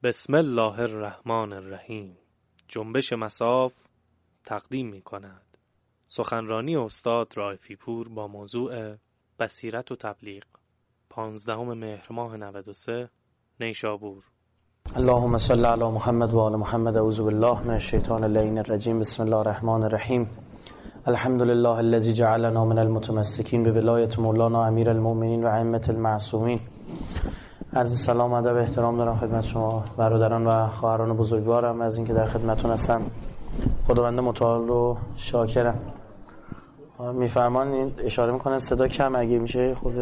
بسم الله الرحمن الرحیم. جنبش مصاف تقدیم می کند سخنرانی استاد رائفی پور با موضوع بصیرت و تبلیغ، 15 مهر ماه 93، نیشابور. اللهم صل علی محمد و آل محمد. اعوذ بالله من الشیطان اللعین الرجیم. بسم الله الرحمن الرحیم. الحمد لله الذی جعلنا من المتمسکین بولایت مولانا امیر المؤمنین و ائمه المعصومین. عرض سلام و ادب احترام دارم خدمت شما برادران و خواهران بزرگوارم از اینکه در خدمتتون هستم. خداوند متعال رو شاکرم. میفرمان اشاره میکنه صدا کم اگه میشه خود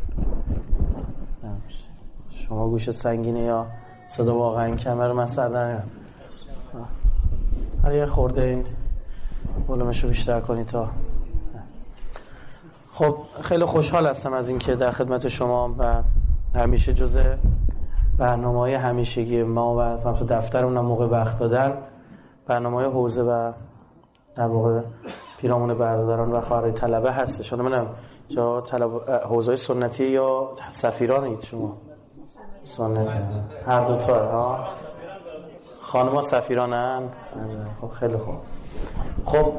شما گوش سنگینه یا صدا واقعا کمه رو من سر در هر یه خورده این ولومش رو بیشتر کنید تا. خب خیلی خوشحال هستم از اینکه در خدمت شما و همیشه جزء برنامه‌های همیشگی ما و تو دفترمون موقع وقت دادن برنامه‌های حوزه و در واقع پیرامون برادران و خواهرای طلبه هستش. حالا منم جا حوزه‌های سنتی یا سفیرانید شما؟ سنتی هر دو تا ها. خانم‌ها سفیرانن. خب خیلی خوب. خب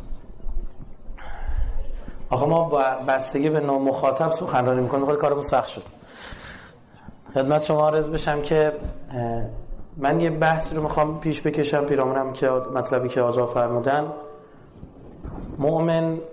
آقا ما بستگی به نوع مخاطب سخنرانی می‌کنیم، خیلی کارمون سخت شد. خدمت شما عرض بشم که من یه بحثی رو میخوام پیش بکشم پیرامونم که مطلبی که آقا فرمودن. مؤمن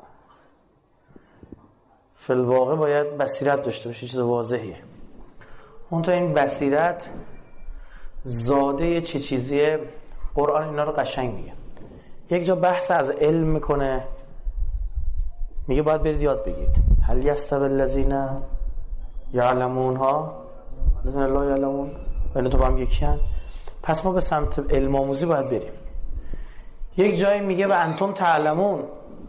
فی الواقع باید بصیرت داشته باشه، چیز واضحیه. منتها این بصیرت زاده چه چیزیه؟ قرآن اینا رو قشنگ میگه. یک جا بحث از علم میکنه، میگه باید برید یاد بگیرید. هل یستوی الذین یعلمون ها الذین لا یعلمون و اینا تو با هم یکی هن. پس ما به سمت علم آموزی باید بریم. یک جایی میگه و انتم تعلمون،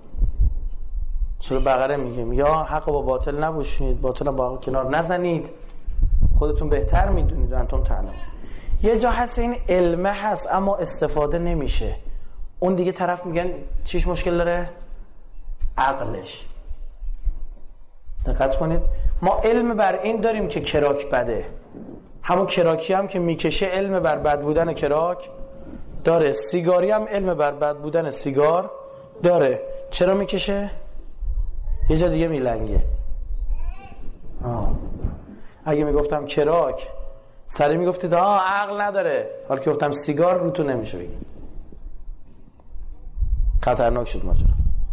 سوره بقره میگه یا حق با باطل نبوشید، باطل با کنار نزنید، خودتون بهتر میدونید و انتم تعلمون. یه جا هست این علمه هست اما استفاده نمیشه، اون دیگه طرف میگن چیش مشکل داره؟ عقلش. دقت کنید، ما علم بر این داریم که کراک بده، همون کراکی هم که میکشه علم بر بد بودن کراک داره، سیگاری هم علم بر بد بودن سیگار داره. چرا میکشه؟ یه جا دیگه میلنگه. اگه میگفتم کراک سری میگفتید عقل نداره، حالا که گفتم سیگار رو تو نمیشه بگید. خطرناک شد ماجرا.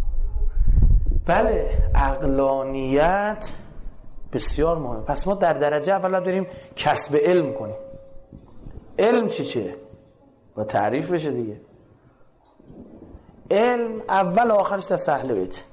بله، عقلانیت بسیار مهمه. پس ما در درجه اول داریم کسب علم کنیم. علم چیه؟ با تعریف بشه دیگه. علم اول و آخرش دست اهل بیت.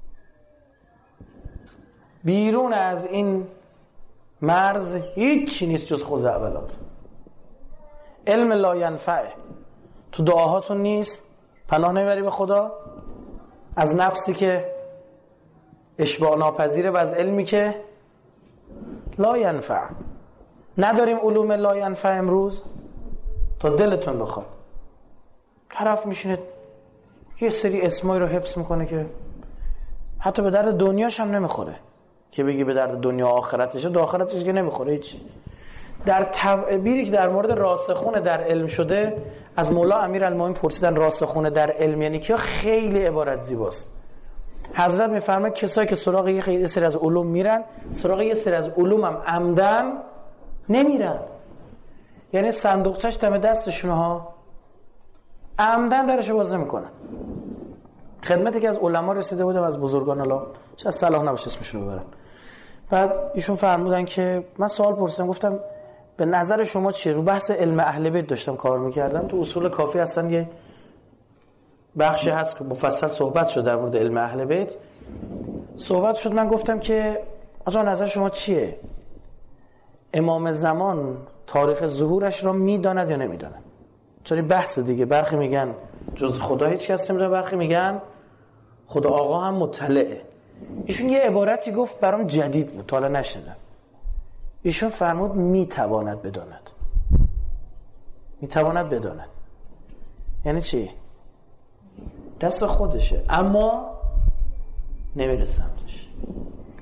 بیرون از این مرز هیچی نیست جز خود اولات. علم لا ینفعه. تو دعاهاتون نیست، پناه نمیبری به خدا از نفسی که اشباع ناپذیره و از علمی که لا ینفع. نداریم علوم لا ینفع امروز تا دلتون بخواد. طرف میشینه یه سری اسمایی رو حفظ میکنه که حتی به درد دنیاش هم نمیخوره، که بگی به درد دنیا آخرتشه، دو آخرتش که نمیخوره هیچ. در تعبیری که در مورد راسخون در علم شده از مولا امیرالمومنین پرسیدن راسخون در علم یعنی که خیلی عبارت زیباست. حضرت میفرماید کسایی که سراغ یه سری از علوم میرن، سراغ یه سری از علوم هم عمدن نمیرن، یعنی صندوقچش دم دستشونه ها، عمدن درشو باز نمیکنن. خدمتی که از علما رسیده بودم از بزرگان الله، شاید صلاح نباشه اسمشون رو ببرم، بعد ایشون فرمودن که من سوال پرسیدم، گفتم به نظر شما چیه؟ رو بحث علم اهل بیت داشتم کار میکردم، تو اصول کافی اصلا یه بخشی هست که مفصل صحبت شد در مورد علم اهل بیت. صحبت شد، من گفتم که آقا نظر شما چیه؟ امام زمان تاریخ ظهورش را میداند یا نمیداند؟ چون بحث دیگه، برخی میگن جز خدا هیچ کس نمیدونه، برخی میگن خدا آقا هم مطلعه. ایشون یه عبارتی گفت برام جدید بود، تا حالا نشنیدم. ایشون فرمود میتواند بداند. میتواند بداند یعنی چی؟ دست خودشه اما نمیرسمش.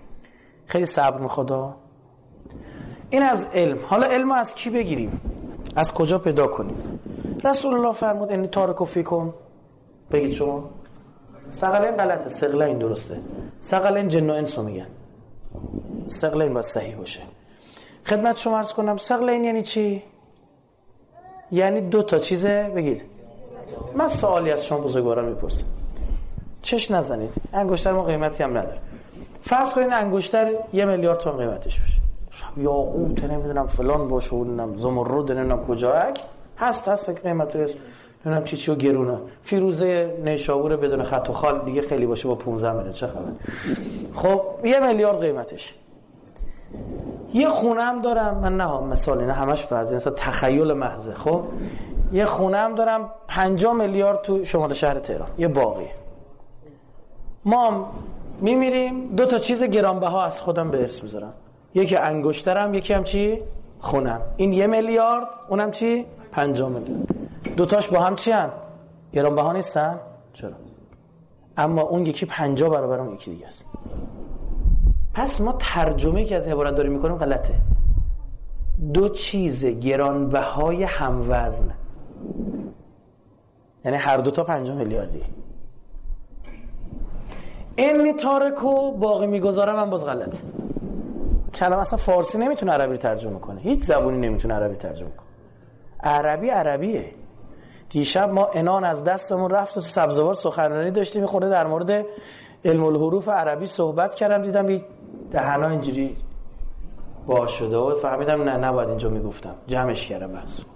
خیلی صبر میخواد. این از علم. حالا علم از کی بگیریم؟ از کجا پیدا کنیم؟ رسول الله فرمود انی تارک فیکم. بگید شما. ثقلین غلطه، ثقلین درسته. ثقلین جن و انس میگن. ثقلین باید صحیح باشه. خدمت شما عرض کنم ثقلین یعنی چی؟ یعنی 2 تا چیزه. بگید. من سوالی از شما بزرگواران میپرسم. چش نزنید. انگشتر ما قیمتی هم نداره. فرض کنید انگشتر 1 میلیارد تومان قیمتش باشه. یاقوت نمیدونم فلان باشه، نمیدونم زمرد نمیدونم کجاک هست قیمتش نمیدونم چی و گرونه. فیروزه نیشابور بدون خط و خال دیگه خیلی باشه با 15 میلیون چه خبر. خب 1 میلیارد قیمتش. یه خونه هم دارم من، نه مثال نه همش فرضی، مثلا تخیل محض. خب یه خونه هم دارم 50 میلیارد تو شمال شهر تهران، یه باغی. ما میمیریم 2 تا چیز گرانبها از خودم به ارث میذارم. یکی انگشترم، یکی هم چی؟ خونم. این 1 میلیارد، اونم چی؟ 50 میلیارد. 2 تاش با هم چی هن؟ گرانبها نیستن؟ چرا؟ اما اون یکی 50 برابر اون یکی دیگه است. پس ما ترجمه که از این عبارت داریم میکنیم غلطه. 2 چیز گرانبهای هموزن، یعنی هر 2 تا 50 میلیاردی. اینی تارکو باقی میگذارم هم باز غلط. کلمه اصلا فارسی نمیتونه عربی ترجمه کنه، هیچ زبونی نمیتونه عربی ترجمه کنه. عربی عربیه. دیشب ما انان از دستمون رفت و تو سبزوار سخنرانی داشتیم، میخوره در مورد علم الحروف عربی صحبت کردم، دیدم یه دهنا اینجوری وا شده و فهمیدم نه نباید اینجا میگفتم، جمعش کردم.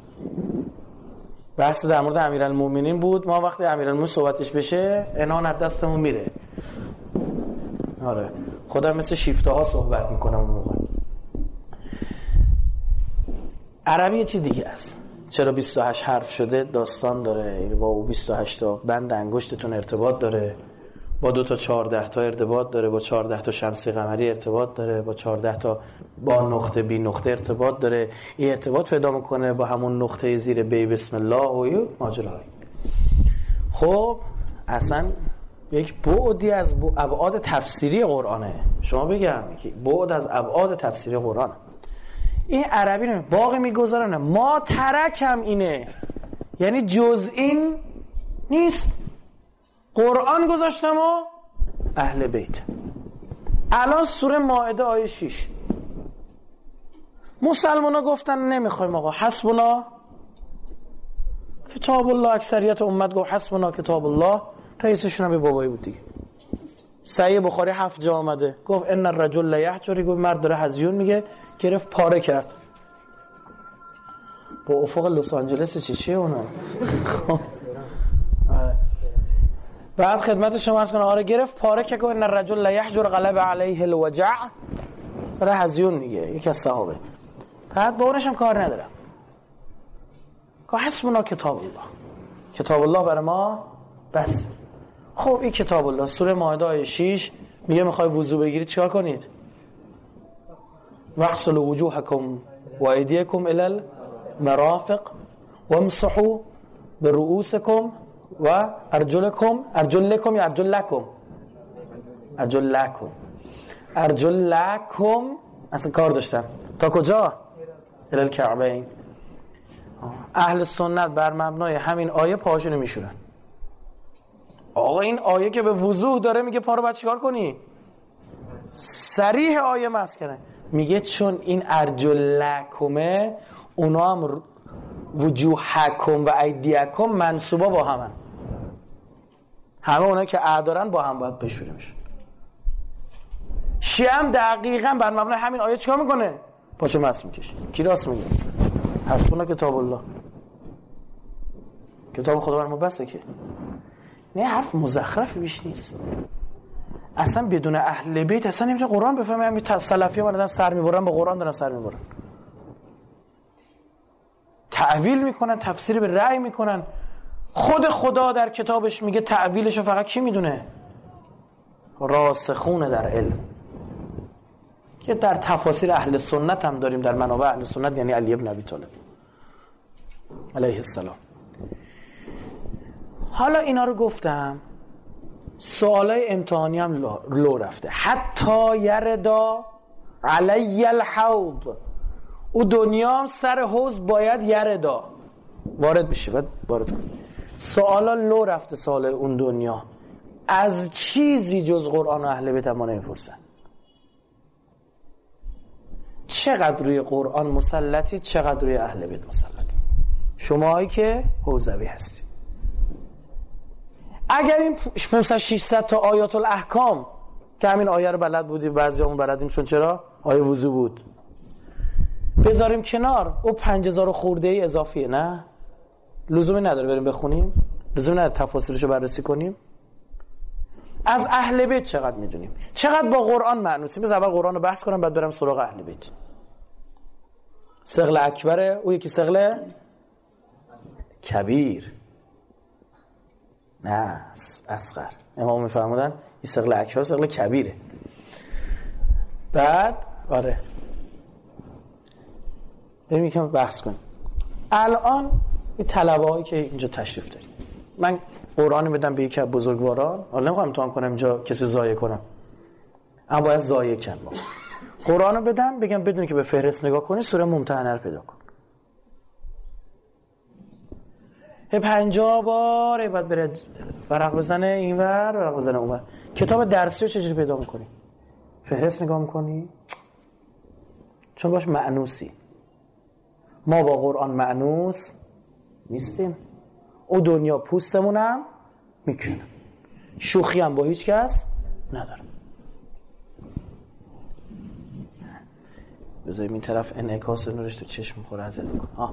بحث در مورد امیرالمومنین بود. ما وقتی امیرالمومنین صحبتش بشه انان از دستمون میره. آره خودم مثل شیفته ها صحبت میکنم اون موقع. عربی یه چی دیگه است. چرا 28 حرف شده؟ داستان داره. با او 28 تا بند انگشتتون ارتباط داره، با 2 تا 14 تا ارتباط داره، با 14 تا شمسی قمری ارتباط داره، با 14 تا با نقطه بی نقطه ارتباط داره. این ارتباط پیدا میکنه با همون نقطه زیر بی بسم الله و ماجراهای. خب اصلا یک بعدی از ابعاد تفسیری قرآنه. شما بگم که بعد از ابعاد تفسیری قرآن. این عربی نه، باقی میگذارن. ما ترکم اینه، یعنی جز این نیست. قرآن گذاشتم و اهل بیت. الان سوره مائده آیه 6 مسلمانا گفتن نمیخوایم آقا، حسبنا کتاب الله. اکثریت امت گفت حسبنا کتاب الله. رئیسشون هم به بابایی بود دیگه. صحیح بخاری 7 جا آمده گفت ان الرجل لیحجر، گفت مرد داره هزیون میگه، گرفت پاره کرد. با افق لس آنجلس چیه اونا؟ بعد خدمت شما عرض کنم آره گرفت پاره که گفت ان الرجل لیحجر غلب علیه الوجع، داره هزیون میگه یکی از صحابه. بعد با اونش هم کار ندارم، که حسبنا کتاب الله، کتاب الله برای ما بس. خب این کتاب الله سوره مائده آیه 6 میگه میخوای وضو بگیرید چیکار کنید؟ واغسلوا وجوهکم و ایدیکم الی المرافق وامسحوا برؤوسکم و ارجلکم. ارجلکم یا ارجلکم؟ ارجلکم. اصلا کار داشتم تا کجا؟ الی الکعبین. اهل سنت بر مبنای همین آیه پاهاشونو میشورن. آقا این آیه که به وضوح داره میگه پا رو باید چیکار کنی؟ صریح آیه مسکنه میگه چون این ارجلکمه اونا هم وجوهکم و ایدیکم منصوبا با همن، همه اونا که دارن با هم باید بشوره میشن. شیعه هم دقیقاً بر مبنای همین آیه چیکار میکنه؟ پاشو مس میکشه. کی راست میگه؟ حسبنا کتاب الله، کتاب خدا بر ما بسه. که نه حرف مزخرفی بیش نیست. اصلا بدون اهل بیت اصلا نمیتونه قرآن بفهمه. همین سلفی ها دارن سر میبرن، با قرآن دارن سر میبرن، تعویل میکنن، تفسیر به رأی میکنن. خود خدا در کتابش میگه تعویلشو فقط کی میدونه؟ راسخون در علم، که در تفاسیر اهل سنت هم داریم، در منابع اهل سنت، یعنی علی ابن ابی طالب علیه السلام. حالا اینا رو گفتم، سوالای امتحانی هم لو رفته. حتی یردا علی الحوض او دنیا هم سر حوض باید یردا وارد بشه، باید وارد کنه. سوالا لو رفته سوال اون دنیا، از چیزی جز قرآن و اهل بیت ما نمیپرسن. چقدر روی قرآن مسلطید، چقدر روی اهل بیت مسلطید شماهایی که حوزوی هستید. اگر این 500-600 تا آیات الاحکام که همین آیه رو بلد بودیم، بعضی همون بلدیم، چون چرا؟ آیه وضو بود، بذاریم کنار، او 5000 خورده ای اضافیه، نه لزومی نداره بریم بخونیم، لزومی نداره تفاسیرشو بررسی کنیم. از اهل بیت چقدر میدونیم، چقدر با قرآن معنوسیم. بذار اول قرآن رو بحث کنم، بعد برم سراغ اهل بیت. ثقل اکبره، او یکی ثقل کبیر، نه اصغر. امام میفرمودن این ثقل اکبر ثقل کبیره. بعد آره بریم یکم بحث کنیم. الان این طلبه‌هایی که اینجا تشریف داریم، من قرآن بدم به یکی از بزرگواران، حالا نمیخوام امتحان کنم اینجا کسی ضایع کنم، اما باید ضایع کنم. قرآن رو بدم بگم بدون که به فهرست نگاه کنی سوره ممتحنه رو پیدا کن. 50 بار بعد بره ورق بزنه اینور، ورق بزنه اونور. کتاب درسی رو چجوری پیدا میکنی؟ فهرست نگاه میکنی؟ چون باش مأنوسی. ما با قرآن مأنوس نیستیم. او دنیا پوستمونم میکنه، شوخی هم با هیچ کس ندارم. بذاریم این طرف انعکاس نورش تو چشم میخوره ازت میکنه.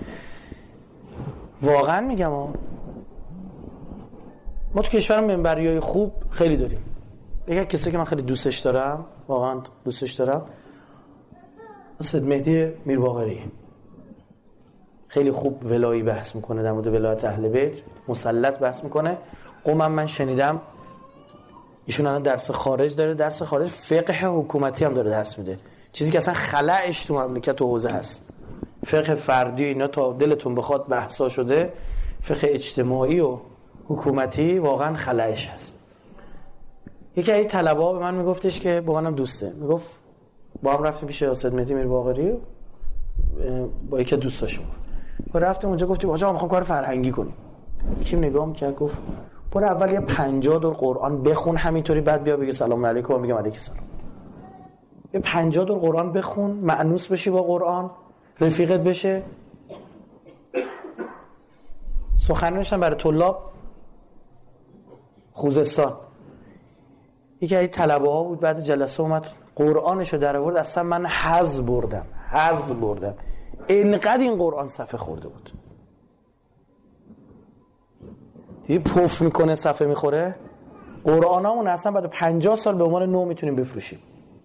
واقعا میگم ما تو کشورم منبریای خوب خیلی داریم. یکی کسی که من خیلی دوستش دارم، واقعا دوستش دارم، سید مهدی میرباقری، خیلی خوب ولایی بحث میکنه، در مورد ولایت اهل بیت مسلط بحث میکنه. قومم من شنیدم ایشون الان درس خارج داره، درس خارج فقه حکومتی هم داره درس میده، چیزی که اصلا خلأش تو مملکت و حوزه هست. فقه فردی اینا تا دلتون بخواد بحثا شده، فقه اجتماعی و حکومتی واقعا خلأش هست. یکی از طلبه‌ها به من میگفتش که با منم دوسته، میگفت با هم رفتیم پیش سید مهدی میرباقری با یکی از دوستاش، ما رفتیم اونجا گفتیم آقا میخوام کار فرهنگی کنیم. کیم نگاه میکرد گفت برو اول یه 50 دور قرآن بخون همینطوری، بعد بیا بگی سلام علیکم، میگم علیک سلام. یه 50 دور قرآن بخون، مأنوس بشی با قرآن، رفیقت بشه. سخن نوشتم برای طلاب خوزستان. یکی از طلبه‌ها بود، بعد جلسه اومد قرآنشو در آورد، اصلا من حظ بردم. اینقدر این قرآن صفحه خورده بود. دیگه پف میکنه صفحه میخوره. قرآنامون اصلا بعد 50 سال به عنوان نو میتونیم بفروشیم،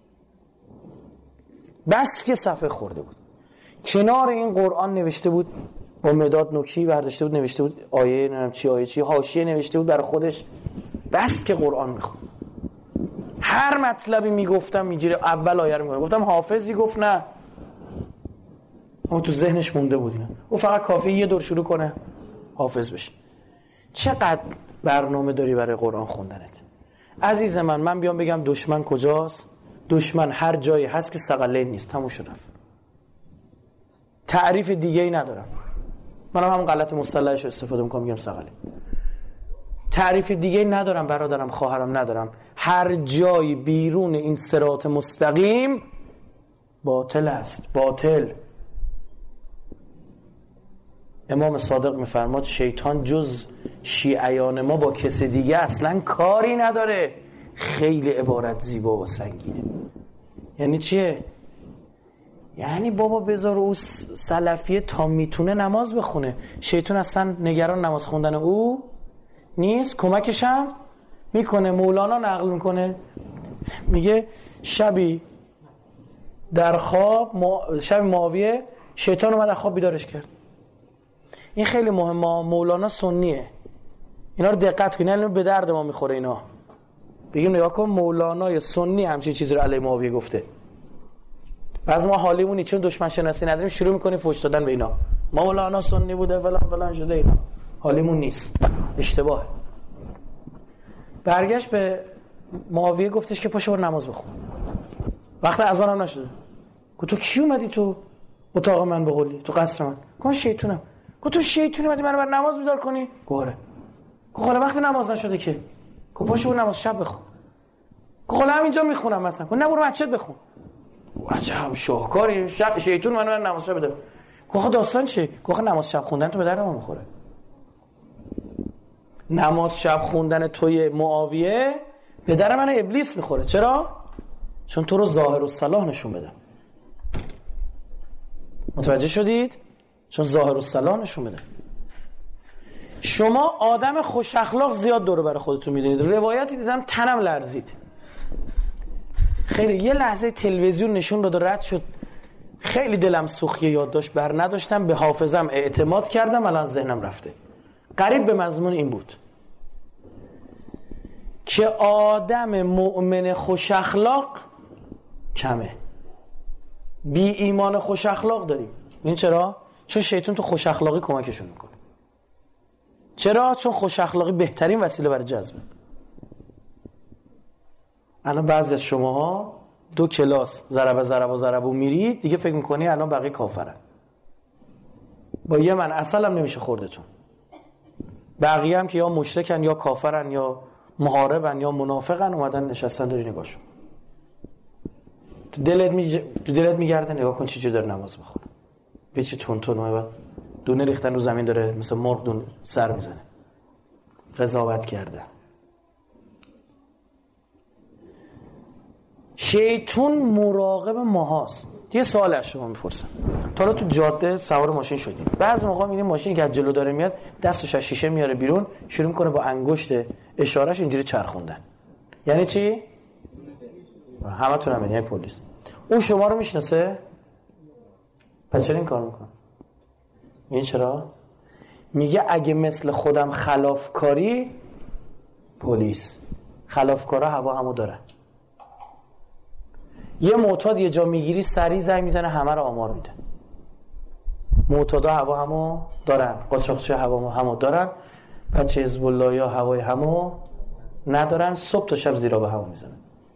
بس که صفحه خورده بود. کنار این قرآن نوشته بود با مداد نوکی برداشته بود، نوشته بود آیه نمیدونم چی آیه چی، حاشیه نوشته بود برای خودش، بس که قرآن میخوند. هر مطلبی میگفتم میگیره اول آیه رو میگفتم، گفتم حافظی؟ گفت نه، اما تو ذهنش مونده بود اینا. او فقط کافیه یه دور شروع کنه حافظ بشه. چقدر برنامه داری برای قرآن خوندنت عزیز من بیام بگم دشمن کجاست؟ دشمن هر جایی هست که ثقلین نیست، تموم شد رفت. تعریف دیگه ای ندارم. منم همون غلط مصطلحش رو استفاده میکنم، میگم ثقلین. تعریف دیگه ای ندارم برادرم، خواهرم، ندارم. هر جایی بیرون این صراط مستقیم باطل است، باطل. امام صادق میفرماد شیطان جز شیعیان ما با کسی دیگه اصلا کاری نداره. خیلی عبارت زیبا و سنگینه. یعنی چیه؟ یعنی بابا بذار او سلفیه تا میتونه نماز بخونه، شیطان اصلا نگران نماز خوندن او نیست، کمکش هم میکنه. مولانا نقل میکنه، میگه شبی در خواب شب معاویه شیطان اومد از خواب بیدارش کرد. این خیلی مهمه. مولانا سنیه، اینا رو دقت کنین، الان به درد ما میخوره اینا. بگیم نگاه کن مولانا سنی همچین چیزی رو علی معاویه گفته. بعض ما حالیمونی چون دشمن شناسی نداریم شروع میکنیم فحش دادن به اینا، مولانا سنی بوده فلان فلان شده، اینا حالیمون نیست، اشتباهه. برگشت به معاویه گفتش که پاشو برو نماز بخون. وقت اذان هم نشده. گفت تو کی اومدی تو؟ اتاق من به قولی تو قصر من. گفتم شیطونم. گفت تو شیطونی اومدی منو بر نماز بیدار کنی؟ گفت حالا وقتی نماز نشده که. گفت پاشو نماز شب بخون. گفت حالا همینجا میخونم مثلا. گفت نه برو مسجد بخون. عجب شاهکاری. شیطون منو بر نماز شب بده. گفت داستان چیه؟ گفت نماز شب خوندن تو به درد ما میخوره. نماز شب خوندن توی معاویه به در من ابلیس میخوره. چرا؟ چون تو رو ظاهر الصلاح نشون بده. متوجه شدید؟ چون ظاهر الصلاح نشون بده. شما آدم خوش اخلاق زیاد دور برای خودتون میدونید. روایتی دیدم تنم لرزید. خیلی یه لحظه تلویزیون نشون داد و رد شد. خیلی دلم سوخت، یادداشت بر نداشتم، به حافظم اعتماد کردم، الان ذهنم رفته. قریب به مضمون این بود که آدم مؤمن خوش اخلاق کمه. بی ایمان خوش اخلاق داریم. این چرا؟ چون شیطان تو خوش اخلاقی کمکشون میکنه. چرا؟ چون خوش اخلاقی بهترین وسیله برای جذبه. الان بعضی از شماها 2 کلاس ضربه میرید دیگه فکر میکنی الان بقیه کافرن. با یه من اصل هم نمیشه خوردتون. بقیه هم که یا مشرکن یا کافرن یا محاربن یا منافقن، اومدن نشستن داری نگاهشون. تو دلت میگرده نگاه کن چی جو داره نماز میخونه. به چه تون دونه ریختن رو زمین داره مثل مرغ دون سر میزنه. قضاوت کرده. شیطون مراقب ماهاست. یه سوال از شما میپرسم. تا حالا تو جاده سوار ماشین شدید؟ بعضی موقع میبینید ماشینی که از جلو داره میاد دستش از شیشه میاره بیرون، شروع میکنه با انگشت اشارهش اینجوری چرخوندن. یعنی چی؟ همتون هم یعنی پلیس. اون شما رو میشناسه؟ پس چرا این کار میکنه؟ این چرا؟ میگه اگه مثل خودم خلافکاری، پلیس خلافکارا هوا همو دارن. یه معتاد یه جا میگیری سریع زنگ میزنه همه رو آمار میده. معتادا هوا همو دارن، قاچاقچی هوا همو دارن، بچه حزب الله یا هوای همو ندارن، صبح تا شب زیرا به همو میزنن.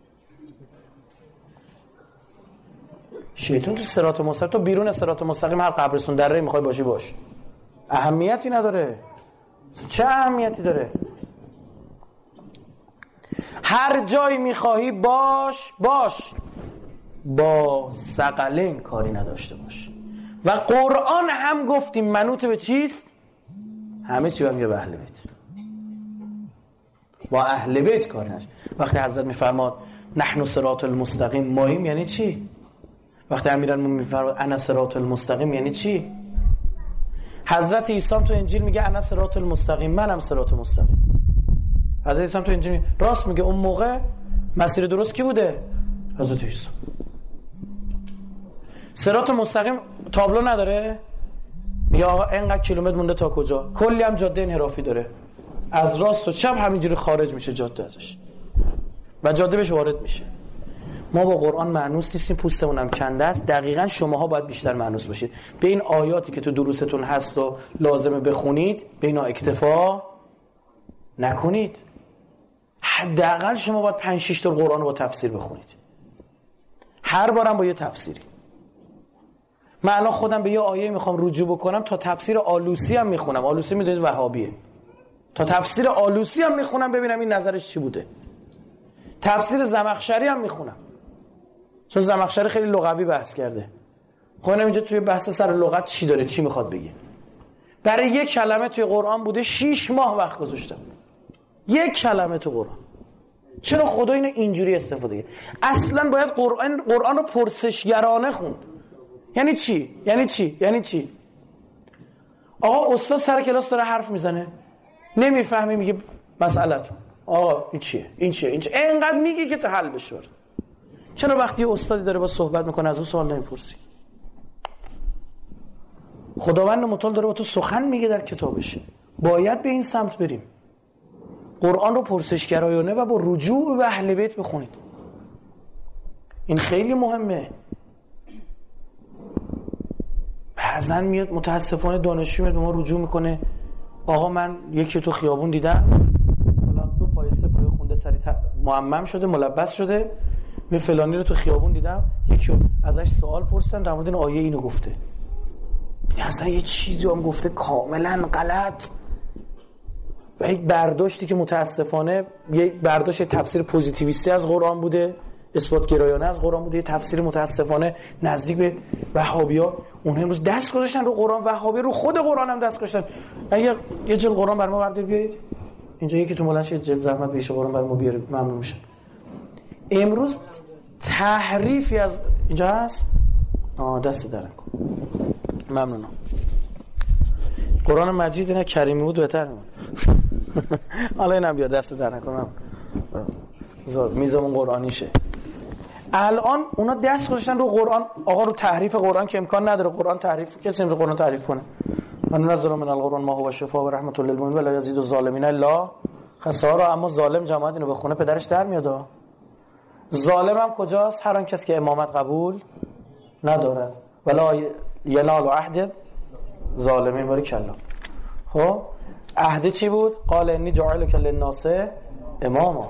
شیطان تو صراط مستقیم، تو بیرون صراط مستقیم هر قبرستون دره میخوای باشی باش، اهمیتی نداره. چه اهمیتی داره؟ هر جایی میخواهی باش، با ثقلین کاری نداشته باش. و قرآن هم گفتیم منوط به چیست؟ همه چی هم میگه به اهل بیت. با اهل بیت کاری نشه. وقتی حضرت میفرماد نحن صراط المستقیم ماییم یعنی چی؟ وقتی امیرالمومنین میفرماد انا صراط المستقیم یعنی چی؟ حضرت عیسی تو انجیل میگه انا صراط المستقیم، منم صراط مستقیم. حضرت عیسی تو انجیل راست میگه. اون موقع مسیر درست کی بوده؟ حضرت عیسی. صراط مستقیم تابلو نداره؟ میگه آقا اینقدر کیلومتر مونده تا کجا؟ کلی هم جاده انحرافی داره، از راست و چپ همینجوری خارج میشه جاده ازش و جاده بهش وارد میشه. ما با قرآن مانوس نیستیم، پوستمون هم کنده است. دقیقاً شماها باید بیشتر مانوس باشید به این آیاتی که تو دروستون هست و لازمه بخونید، به اینا اکتفا نکنید. حداقل شما باید 5-6 تا قرآن رو با تفسیر بخونید، هر بارم با یه تفسیری. من الان خودم به یه آیه میخوام رجوع بکنم، تا تفسیر آلوسی هم میخونم. آلوسی میدونید وهابیه. تا تفسیر آلوسی هم میخونم ببینم این نظرش چی بوده. تفسیر زمخشری هم میخونم، چون زمخشری خیلی لغوی بحث کرده. خب اینجا توی بحث سر لغت چی داره، چی میخواد بگه. برای یک کلمه توی قرآن بوده 6 ماه وقت گذاشتم. یک کلمه تو قرآن. چرا خدا اینو اینجوری استفاده کرد؟ اصلا باید قرآن رو پرسشگرانه خوند. یعنی چی؟ یعنی چی؟ آقا استاد سر کلاس داره حرف میزنه، نمیفهمی، میگه مسئله‌تون آقا این چیه؟ اینقدر میگی که تو حل بشه. چرا وقتی استادی داره با صحبت میکنه از اون سوال نمیپرسی؟ خداوند متعال داره با تو سخن میگه در کتابش. باید به این سمت بریم. قرآن رو پرسشگرایانه و با رجوع به اهل بیت بخونید. این خیلی مهمه. بعضا میاد متاسفانه دانشجو میاد به ما رجوع میکنه، آقا من یکی تو خیابون دیدم، حالا 2 پایه 3 پایه خونده سری معمم شده، ملبس شده، می فلانی رو تو خیابون دیدم، یکی ازش سوال پرسیدم در مورد این آیه اینو گفته. اصلا یه چیزی هم گفته کاملا غلط و یک برداشتی که متاسفانه یک برداشت تفسیر پوزیتیویستی از قرآن بوده، اثبات گرایانه از قرآن بوده، یه تفسیر متاسفانه نزدیک به وهابی‌ها. اونها امروز دست گذاشتن رو قرآن، وهابی رو خود قرآن هم دست گذاشتن. اگه یه جلد قرآن برام بردارید بیارید اینجا، یکی تو مولانش یه جلد زحمت بهش قرآن برام بیارید، ممنون میشم. امروز تحریفی از اینجا هست، دست در کن، ممنونم. قرآن مجید نه کریمی بود بهتر بود. حالا اینم بیا دست در نکنم، میزمون قرآنیشه. الان اونا دست گذاشتن رو قرآن، آقا رو تحریف قرآن که امکان نداره قرآن تحریف، کسی نمیشه قرآن تحریف کنه. من نزل من القرآن ما هو شفاء و رحمت للمؤمنین ولا یزید الظالمین الا خسارا. اما ظالم جماعت اینو بخونه پدرش در میاد. ظالم هم کجاست؟ هر آن کسی که امامت قبول ندارد. ولا ینال عهد ظالمین. بارک الله. خب عهد چی بود؟ قال انی جاعلک للناس اماما.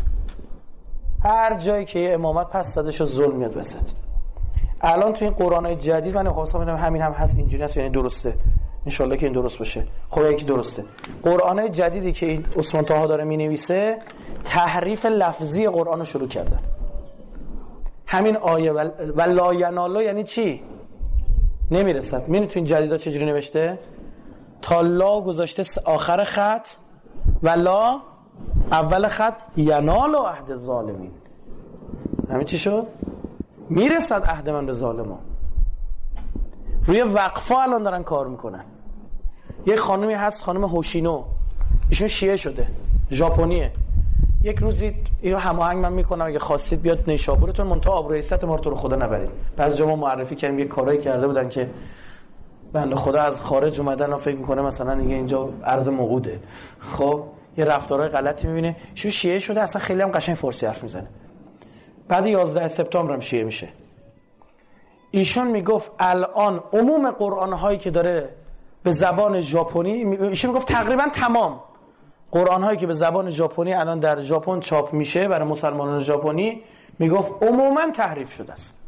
هر جایی که یه امامت پس زده شد ظلم میاد وسط. الان تو این قرآنای جدید من خواستم ببینم همین هم هست، اینجوری هست یعنی درسته؟ انشالله که این درست باشه. خب یکی درسته. قرآنای جدیدی که این عثمان طاها داره مینویسه تحریف لفظی قرآن رو شروع کردن. همین آیه و لا ینالو یعنی چی؟ نمیرسد. می‌بینی تو این جدیدا چجوری نوشته؟ تا لا گذاشته آخر خط و لا اول خط ینال و عهد ظالمین. همین چی شد؟ میرسد عهد من به ظالما. روی وقفا الان دارن کار میکنن. یه خانمی هست خانم هوشینو، ایشون شیعه شده، ژاپنیه. یک روزی اینو هماهنگ من میکنم اگه خواستید بیاد نیشابورتون، منتها آبروی عزت ما رو خدا نبرید. بعضی جا ما معرفی کردیم یه کارایی کرده بودن که بنده خدا از خارج اومدن و فکر میکنه مثلا دیگه اینجا ارز موعوده. خب یه رفتارهای غلطی میبینه. شو شیعه شده، اصلا خیلی هم قشنگ فارسی حرف میزنه. بعد 11 سپتامبر هم شیعه میشه. ایشون میگفت الان عموم قرآن هایی که داره به زبان ژاپنی، ایشون میگفت تقریبا تمام قرآن هایی که به زبان ژاپنی الان در ژاپن چاپ میشه برای مسلمانان ژاپنی، میگفت عموما تحریف شده است.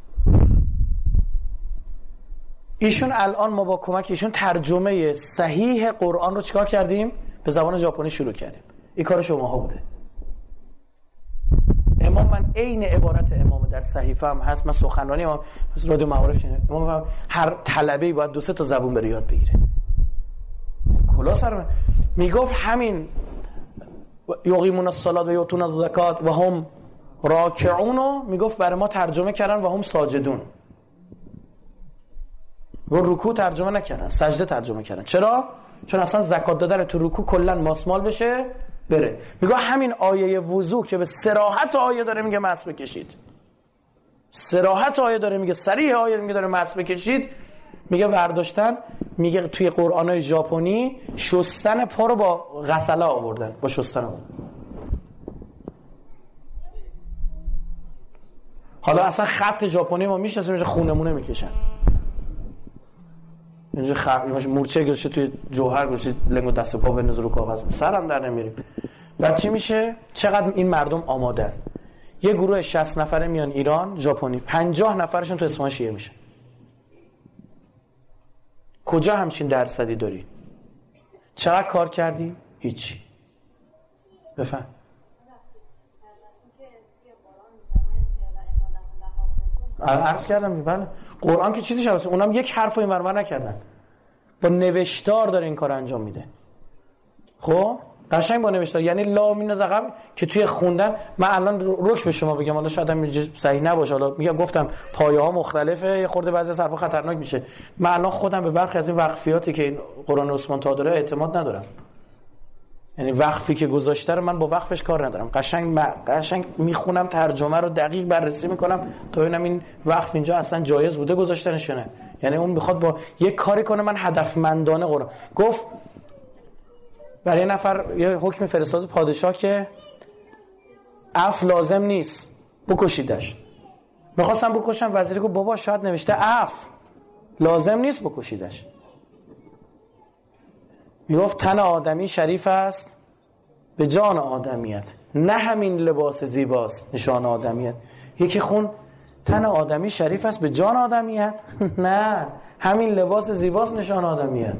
ایشون الان ما با کمک ایشون ترجمه صحیح قرآن رو چیکار کردیم؟ به زبان ژاپنی شروع کردیم. این کار شماها بوده. امام من عین عبارت امام در صحیفه هم هست. من سخنرانی رادیو معارف شنیدم. امام هر طلبه‌ای باید 2-3 تا زبون بره یاد بگیره. کلا سر میگفت همین یقیمون الصلاة و یؤتون الزکات و هم راکعون، میگفت برای ما ترجمه کردن و هم ساجدون. و رکوع ترجمه نکردن، سجده ترجمه کردن. چرا؟ چون اصلا زکات دادن تو رکوع کلا ماسمال بشه بره. میگه همین آیه وضو که به صراحت آیه داره میگه مس بکشید، صراحت آیه داره میگه، صریح آیه میگه داره مس بکشید، میگه برداشتن، میگه توی قرآنای ژاپنی شستن پا رو با غسله آوردن، با شستن آوردن. حالا اصلا خط ژاپنی ما میشناسیم اینجا خونمونه میکشن، اینجا مورچه گذاشته توی جوهر گذاشته لنگو دست پا بندازه رو کاغذ، سرم در نمیریم. بعد چی میشه؟ چقدر این مردم آمادن. یه گروه 60 نفره میان ایران ژاپنی، 50 نفرشون تو اصفهان شیعه میشن. کجا همچین درصدی داری؟ چقدر کار کردی؟ هیچی. بفهم. عرض کردم بله. قرآن که چیزی شباسه، اونم یک حرف رو این ورور نکردن، با نوشتار داره این کار انجام میده. خب قشنگ با نوشتار، یعنی لا مین زقب که توی خوندن. من الان رک به شما بگم، حالا شاید هم صحیح نباشه، حالا میگم گفتم پایه ها مختلفه، یه خورده بعضی از حرفا خطرناک میشه. من الان خودم به برخی از این وقفیاتی که این قرآن عثمان طاها داره اعتماد ندارم. یعنی وقفی که گذاشته رو من با وقفش کار ندارم، قشنگ میخونم، ترجمه رو دقیق بررسی میکنم تا ببینم این وقف اینجا اصلا جایز بوده گذاشتنش یا نه. یعنی اون میخواد با یک کاری کنه من هدفمندانه قرآن. گفت برای نفر یه حکم فرستاد پادشاه که عفو لازم نیست، بکشیدش. میخواستم بکشم، وزیر گفت بابا شاید نوشته عفو لازم نیست بکشیدش. میگفت تن آدمی شریف است به جان آدمیت، نه همین لباس زیباست نشان آدمیت. یکی خون تن آدمی شریف است به جان آدمیت، نه همین لباس زیباست نشان آدمیه.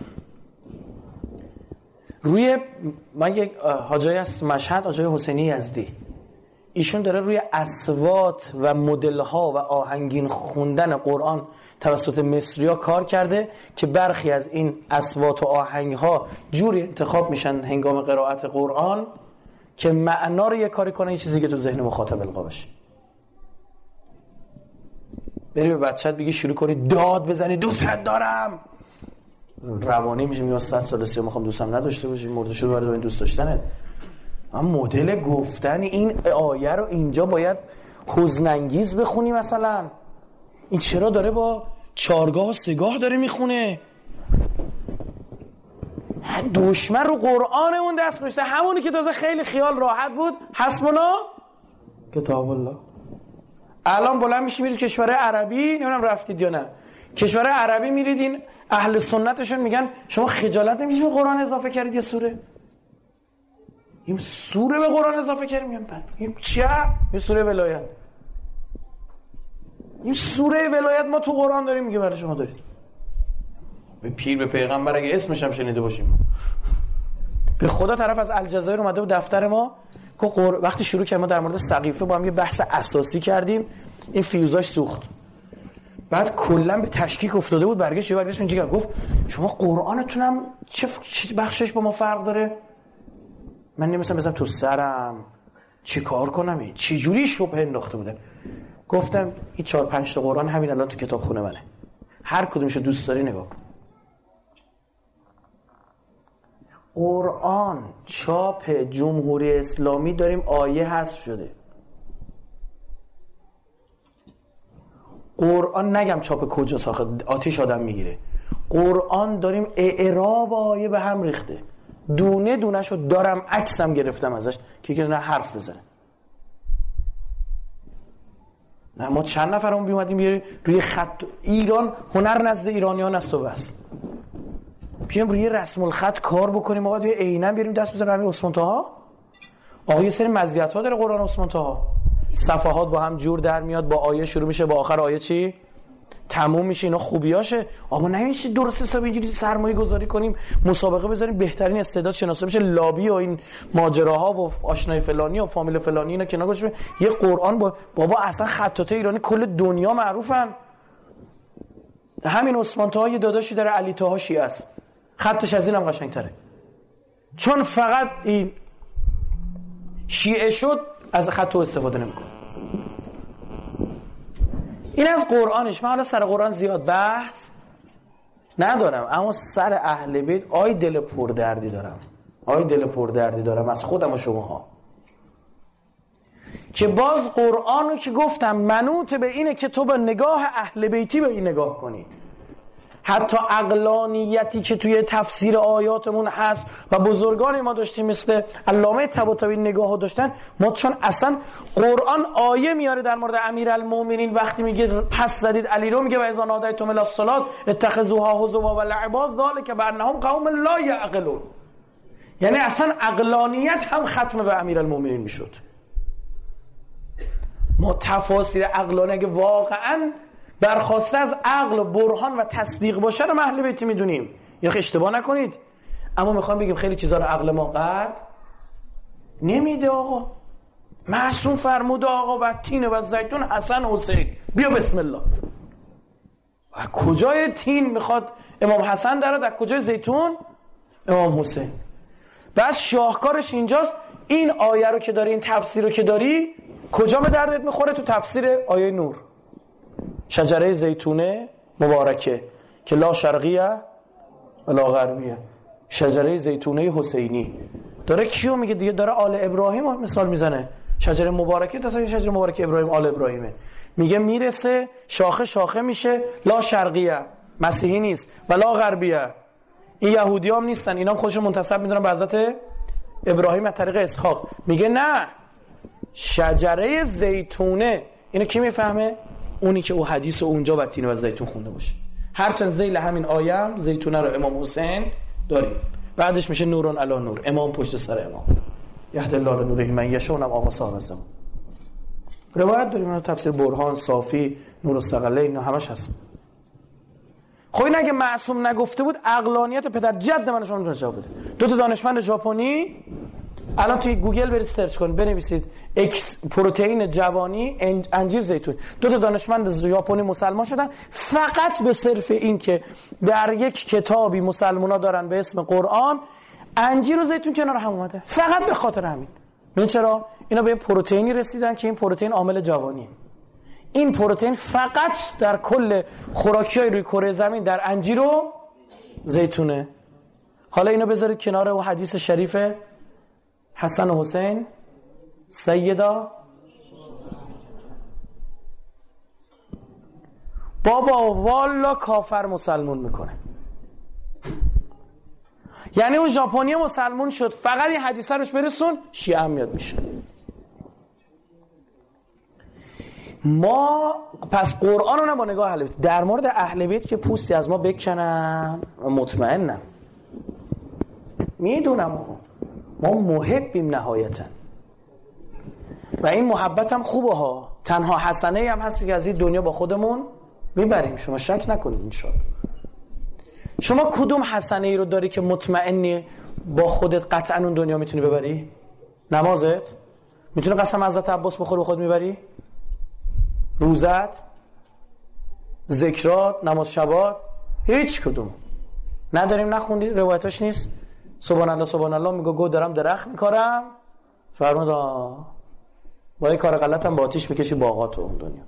من یک حاجی از مشهد، حاجی حسینی یزدی، ایشون داره روی اصوات و مدل‌ها و آهنگین خوندن قرآن توسط مصری‌ها کار کرده که برخی از این اصوات و آهنگ‌ها جوری انتخاب میشن هنگام قرائت قرآن که معنا رو یه کاری کنه، این چیزی که تو ذهن مخاطب القا بشه. بری به بچه‌ت بگی شروع کنی داد بزنی دوستت دارم، روانی میشه، میگه 100 سال سیاه میخوام دوستم نداشته باشی، مرده شد برای دوست داشتنه. اما مدل گفتن این آیه رو اینجا باید حزن انگیز بخونی مثلا. این چرا داره با چارگاه و سگاه داره میخونه؟ دشمن رو قرآنمون دست گذاشته، همونی که تازه خیلی خیال راحت بود، حسبنا کتاب الله. الان بلند میشی میرید کشور عربی، نمیدونم رفتید یا نه، کشور عربی میرید این اهل سنتشون میگن شما خجالت نمیشه به قرآن اضافه کردید یه سوره؟ این سوره به قرآن اضافه کردیم؟ میگن این چیه؟ این سوره ولایت. این سوره ولایت ما تو قرآن داریم، میگه برای شما دارید. به پیر به پیغمبر اگه اسمش هم شنیده باشیم. به خدا طرف از الجزایر اومده بود دفتر ما، وقتی شروع کردیم ما در مورد سقیفه با هم یه بحث اساسی کردیم، این فیوزاش سوخت. بعد کلا به تشکیک افتاده بود، برگشت اینجوری گفت شما قرآنتونم چه بخشش با ما فرق داره؟ من نمی‌دونم بزنم تو سرم چی کار کنم، چه جوری شبهه انداخته بودن. گفتم این 4-5 تا قرآن همین الان تو کتابخونه منه، هر کدومشو دوست داری نگاه کن. قرآن چاپ جمهوری اسلامی داریم، آیه حذف شده. قرآن نگم چاپ کجا ساخته، آتیش آدم میگیره. قرآن داریم اعراب آیه به هم ریخته، دونه دونه شو دارم، عکسم گرفتم ازش که نه حرف بزنه. نه ما چند نفرمون بیومدیم روی خط ایران، هنر نزد ایرانیان است و بس، بیام روی رسم الخط کار بکنیم، ما باید یه عیناً بریم دست بزنیم همین عثمان طاها. آقا یه سری مزیت‌ها داره قرآن عثمان طاها، صفحات با هم جور در میاد، با آیه شروع میشه با آخر آیه چی تموم میشه، اینا خوبیاشه. آقا نمیشه درست حساب اینجوری سرمایه گذاری کنیم، مسابقه بذاریم بهترین استعداد شناسا بشه، لابی و این ماجراها و آشنای فلانی و فامیل فلانی اینا کنار گذاشته. یه قرآن بابا اصلا خطاطه ایرانی کل دنیا معروفن. همین عثمان طاها یه داداشی داره علی طاها شیعه است، خطش از اینم قشنگتره، چون فقط این شیعه شد از خط استفاده نمیکنه. این از قرآنش. من حالا سر قرآن زیاد بحث ندارم، اما سر اهل بیت آی دل پردردی دارم، آی دل پردردی دارم از خودم و شماها، که باز قرآنو که گفتم منوط به اینه که تو با نگاه اهل بیتی به این نگاه کنی. حتی عقلانیتی که توی تفسیر آیاتمون هست و بزرگانی ما داشتیم مثل علامه طباطبایی نگاهو داشتن، ما چون اصلا قرآن آیه میاره در مورد امیرالمومنین، وقتی میگه پس زدید علی رو، میگه و اذا نادیتم الی الصلاة اتخذوها هزوا و لعبا ذلک بانهم قوم لا یعقلون. یعنی اصلا عقلانیت هم ختم به امیرالمومنین میشد. ما تفاسیر عقلانی اگه واقعا برخواسته از عقل و برهان و تصدیق باشه رو اهل بیت میدونیم، یا اشتباه نکنید. اما میخوام بگیم خیلی چیزا رو عقل ما قد نمیده. آقا معصوم فرموده آقا و تین و زیتون حسن حسین، بیا بسم الله. و کجای تین میخواد امام حسن داره، در کجای زیتون امام حسین. بس شاهکارش اینجاست. این آیه رو که داری، این تفسیر رو که داری، کجا به دردت میخوره؟ تو تفسیر آیه نور، شجره زیتونه مبارکه که لا شرقیه ولا غربیه، شجره زیتونه حسینی. داره کیو میگه دیگه؟ داره آل ابراهیم مثال میزنه. شجره مبارکه، تصور شجره مبارکه ابراهیم، آل ابراهیمه. میگه میرسه شاخه شاخه میشه، لا شرقیه مسیحی نیست ولا غربیه، این یهودی هم نیستن، اینا هم خودشون منتسب میدونن به حضرت ابراهیم از طریق اسحاق. میگه نه، شجره زیتونه. اینو کی میفهمه؟ اونی که او حدیث و اونجا و تین و زیتون خونده باشه. هرچند ذیل همین آیه هم زیتونه رو امام حسین داریم، بعدش میشه نورون علی نور، امام پشت سر امام، یهد الله لنوره من یشاء، اونم آقا صاحب زمان. روایت داریم، تفسیر برهان، صافی، نور الثقلین، همش هست. خب این اگه معصوم نگفته بود عقلانیت پدر جد من شما میتونه جواب بده. دو تا دانشمند ژاپنی الان توی گوگل برید سرچ کنید بنویسید اکس پروتئین جوانی انجیر زیتون، دو تا دانشمند ژاپنی مسلمان شدن فقط به صرف این که در یک کتابی مسلمونا دارن به اسم قرآن انجیر و زیتون کنار هم اومده، فقط به خاطر همین. ببین چرا اینا به پروتئینی رسیدن که این پروتئین عامل جوانیه. این پروتئین فقط در کل خوراکی‌های روی کره زمین در انجیر و زیتونه. حالا اینو بذارید کنار اون حدیث شریف حسن و حسین سیدا بابا والا کافر مسلمون میکنه. یعنی اون ژاپنی مسلمون شد فقط این حدیثه روش برسون شیعه هم میاد میشه. ما پس قرآن رو نه با نگاه اهل بیت در مورد اهل بیت که پوستی از ما بکنن مطمئنم میدونم ما محبیم نهایتا و این محبت هم خوبه ها. تنها حسنه هم هست که از این دنیا با خودمون میبریم، شما شک نکنید انشاءالله. شما کدوم حسنه ای رو داری که مطمئنی با خودت قطعا اون دنیا میتونی ببری؟ نمازت؟ میتونی قسم حضرت عباس بخور به خود میبری؟ روزت؟ ذکرات؟ نماز شبات؟ هیچ کدوم نداریم. نخوندی؟ روایتاش نیست؟ سبحان الله سبحان الله میگه گو دارم درخت میکارم، فرمود با این کار غلطم با آتیش میکشی باغاتو اون دنیا.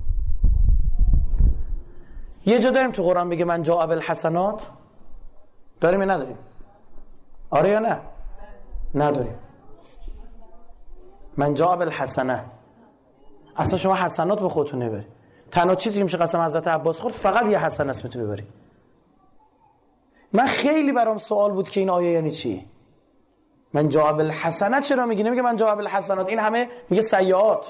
یه جا داریم تو قرآن بگه من جاء بالحسنات؟ داریم یا نداریم؟ آره یا نه؟ نداریم. من جاء بالحسنه، اصلا شما حسنات به خودتون نبری. تنها چیزی که میشه قسم حضرت عباس خورد فقط یه حسنه است میتونی ببری. من خیلی برام سوال بود که این آیه یعنی چی؟ من جاء بالحسنه چرا میگه؟ نمیگه من جاء بالحسنات، این همه میگه سیئات.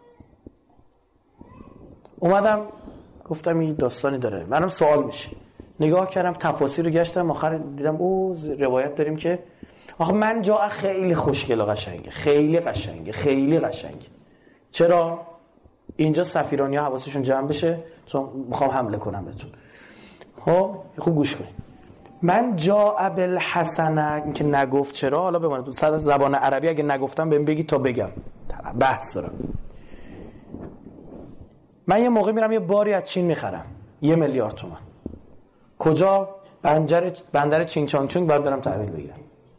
اومدم گفتم این داستانی داره، منم سوال میشه. نگاه کردم تفاسیر رو گشتم، آخر دیدم او روایت داریم که آخه من جا خیلی خوشگل و قشنگه، خیلی قشنگه، خیلی قشنگه. چرا؟ اینجا سفیرانی ها حواسشون جمع بشه چون میخوام حمله کنم بهتون. خب خوب گوش کنید. من جاء بالحسنه این که نگفت چرا؟ حالا بماند تو صد زبان عربی اگه نگفتم بهم بگید تا بگم، بحث دارم. من یه موقع میرم یه باری از چین میخرم 1 میلیارد تومان. کجا؟ بندر چینگ چانگ چونگ باید برم تحویل بگیرم.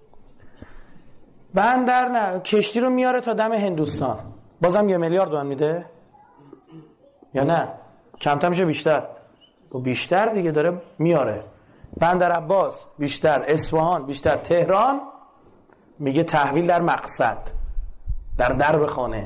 بندر نه، کشتی رو میاره تا دم هندوستان، بازم 1 میلیارد تومان میده یا نه؟ کمتر میشه بیشتر؟ بیشتر دیگه داره میاره. بندر عباس بیشتر، اصفهان بیشتر، تهران میگه تحویل در مقصد، در درب خانه.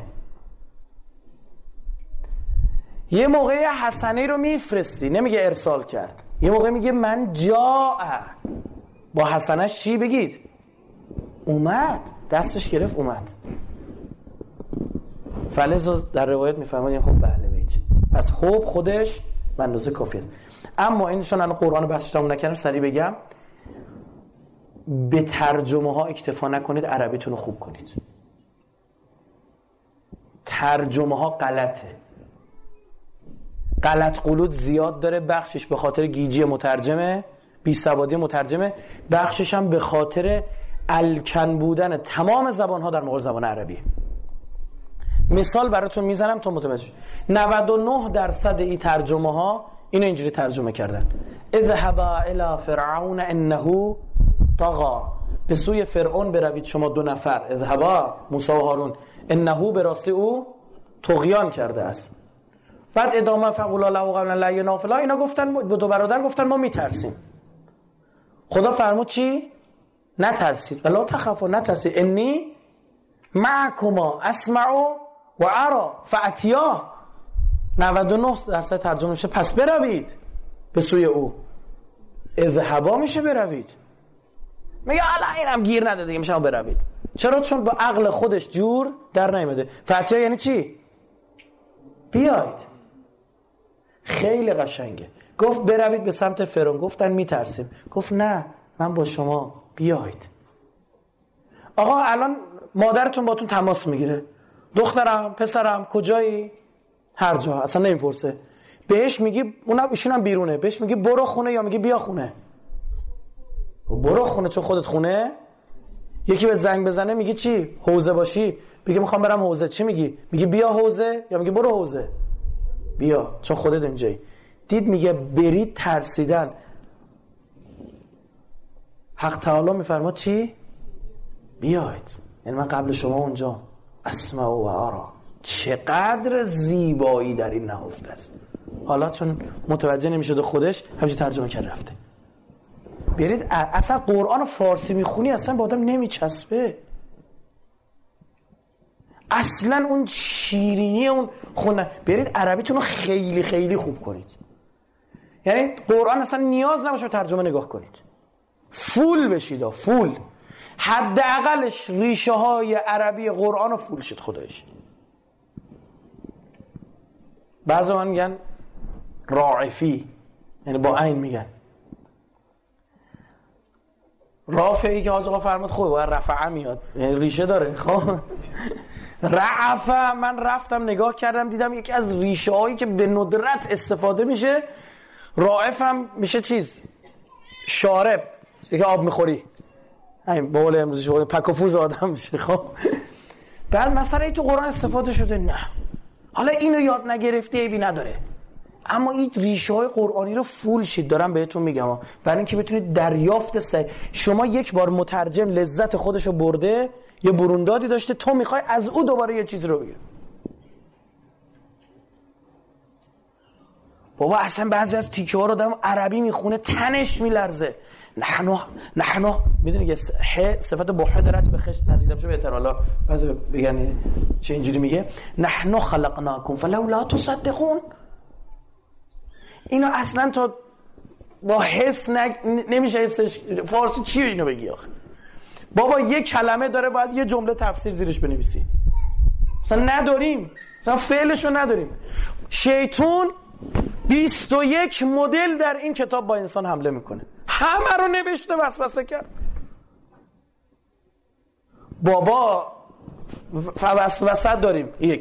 یه موقع حسنه رو میفرستی، نمیگه ارسال کرد، یه موقع میگه من جاء با حسنش چی بگید؟ اومد، دستش گرفت اومد. فلزا در روایت میفرماییم خب بله بیت، پس خوب خودش به اندازه کافیه. اما اینشون الان قرآن بحثش تموم نکردم سریع بگم، به ترجمه ها اکتفا نکنید، عربیتون رو خوب کنید. ترجمه ها غلطه، غلط قلوت زیاد داره، بخشش به خاطر گیجی مترجمه، بیسوادی مترجمه، بخشش هم به خاطر الکن بودن تمام زبان ها در مقابل زبان عربی. مثال براتون میزنم تا متوجه. 99% این ترجمه ها اینو اینجوری ترجمه کردن: اذهبا الی فرعون انه طغى، به سوی فرعون بروید شما 2 نفر، اذهبا موسی و هارون، انه به راستی او طغیان کرده است. بعد ادامه فقولا له قولا لینا فلا، اینا گفتن به 2 برادر گفتن ما میترسیم. خدا فرمود چی؟ نترسید، ولا تخافوا، نترسید، انی معکما اسمع و ارى فاتیا. 99% ترجمه میشه پس بروید به سوی او. اذهبا میشه بروید، میگه حالا اینم گیر نده دیگه، میشه بروید. چرا؟ چون با عقل خودش جور در نیامده. فاتیا یعنی چی؟ بیاید. خیلی قشنگه. گفت بروید به سمت فرعون، گفتن میترسیم، گفت نه من با شما، بیاید. آقا الان مادرتون باتون تماس میگیره، دخترم پسرم کجایی؟ هر جا، اصلا نمیپرسه. بهش میگی ایشون هم بیرونه، بهش میگی برو خونه یا میگی بیا خونه؟ برو خونه چون خودت خونه. یکی به زنگ بزنه میگی چی؟ حوزه باشی بگی میخوام برم حوزه، چی میگی؟ میگی بیا حوزه یا میگی برو حوزه؟ بیا، چون خودت اونجایی. دید میگه برید ترسیدن. حق تعالی میفرماد چی؟ بیاید، یعنی من قبل شما اونجا اسمع و ارا. چقدر زیبایی در این نهفته است. حالا چون متوجه نمیشده خودش همینجوری ترجمه کرد رفته. برید اصلا قرآن فارسی میخونی اصلا با آدم نمیچسبه. اصلا اون شیرینی اون خوندن. برید عربیتون رو خیلی خیلی خوب کنید. یعنی قرآن اصلا نیاز نباشه به ترجمه نگاه کنید. فول بشید، فول. حداقلش ریشه های عربی قرآن رو فول شد خدایش. بعضی من میگن راعفی، یعنی با عین میگن. رافعی که حاج آقا فرمود خوبه، باید رفعه میاد، یعنی ریشه داره. خب رعفه، من رفتم نگاه کردم دیدم یکی از ریشه هایی که به ندرت استفاده میشه. راعف هم میشه چیز شارب، یکی آب میخوری، همین به قول امروزی شو پک و پوز آدم میشه. خب بعد مثلا این تو قرآن استفاده شده. نه حالا اینو یاد نگرفتی عیبی نداره، اما این ریشه های قرآنی رو فول شید. دارم بهتون میگم برای اینکه بتونید دریافت صحیح. شما یک بار مترجم لذت خودشو برده، یه بروندادی داشته، تو میخوای از او دوباره یه چیز رو بگیر. بابا اصلا بعضی از تیکه ها رو دارم عربی میخونه تنش میلرزه. نحنو میدونی که صفت بحه دارد به خشت نزدیک بشه بهتر. حالا بعضی بگن چه اینجوری میگه نحنو خلقناکم فلولا تصدقون. اینو اصلا تو با حس نمیشه حسش. فارسی چیه اینو بگی آخه؟ بابا یه کلمه داره باید یه جمله تفسیر زیرش بنویسی. مثلا نداریم، مثلا فعلشو نداریم. شیطان 21 مدل در این کتاب با انسان حمله میکنه، همه رو نوشته وسوسه کرد. بابا وسوسه داریم 1،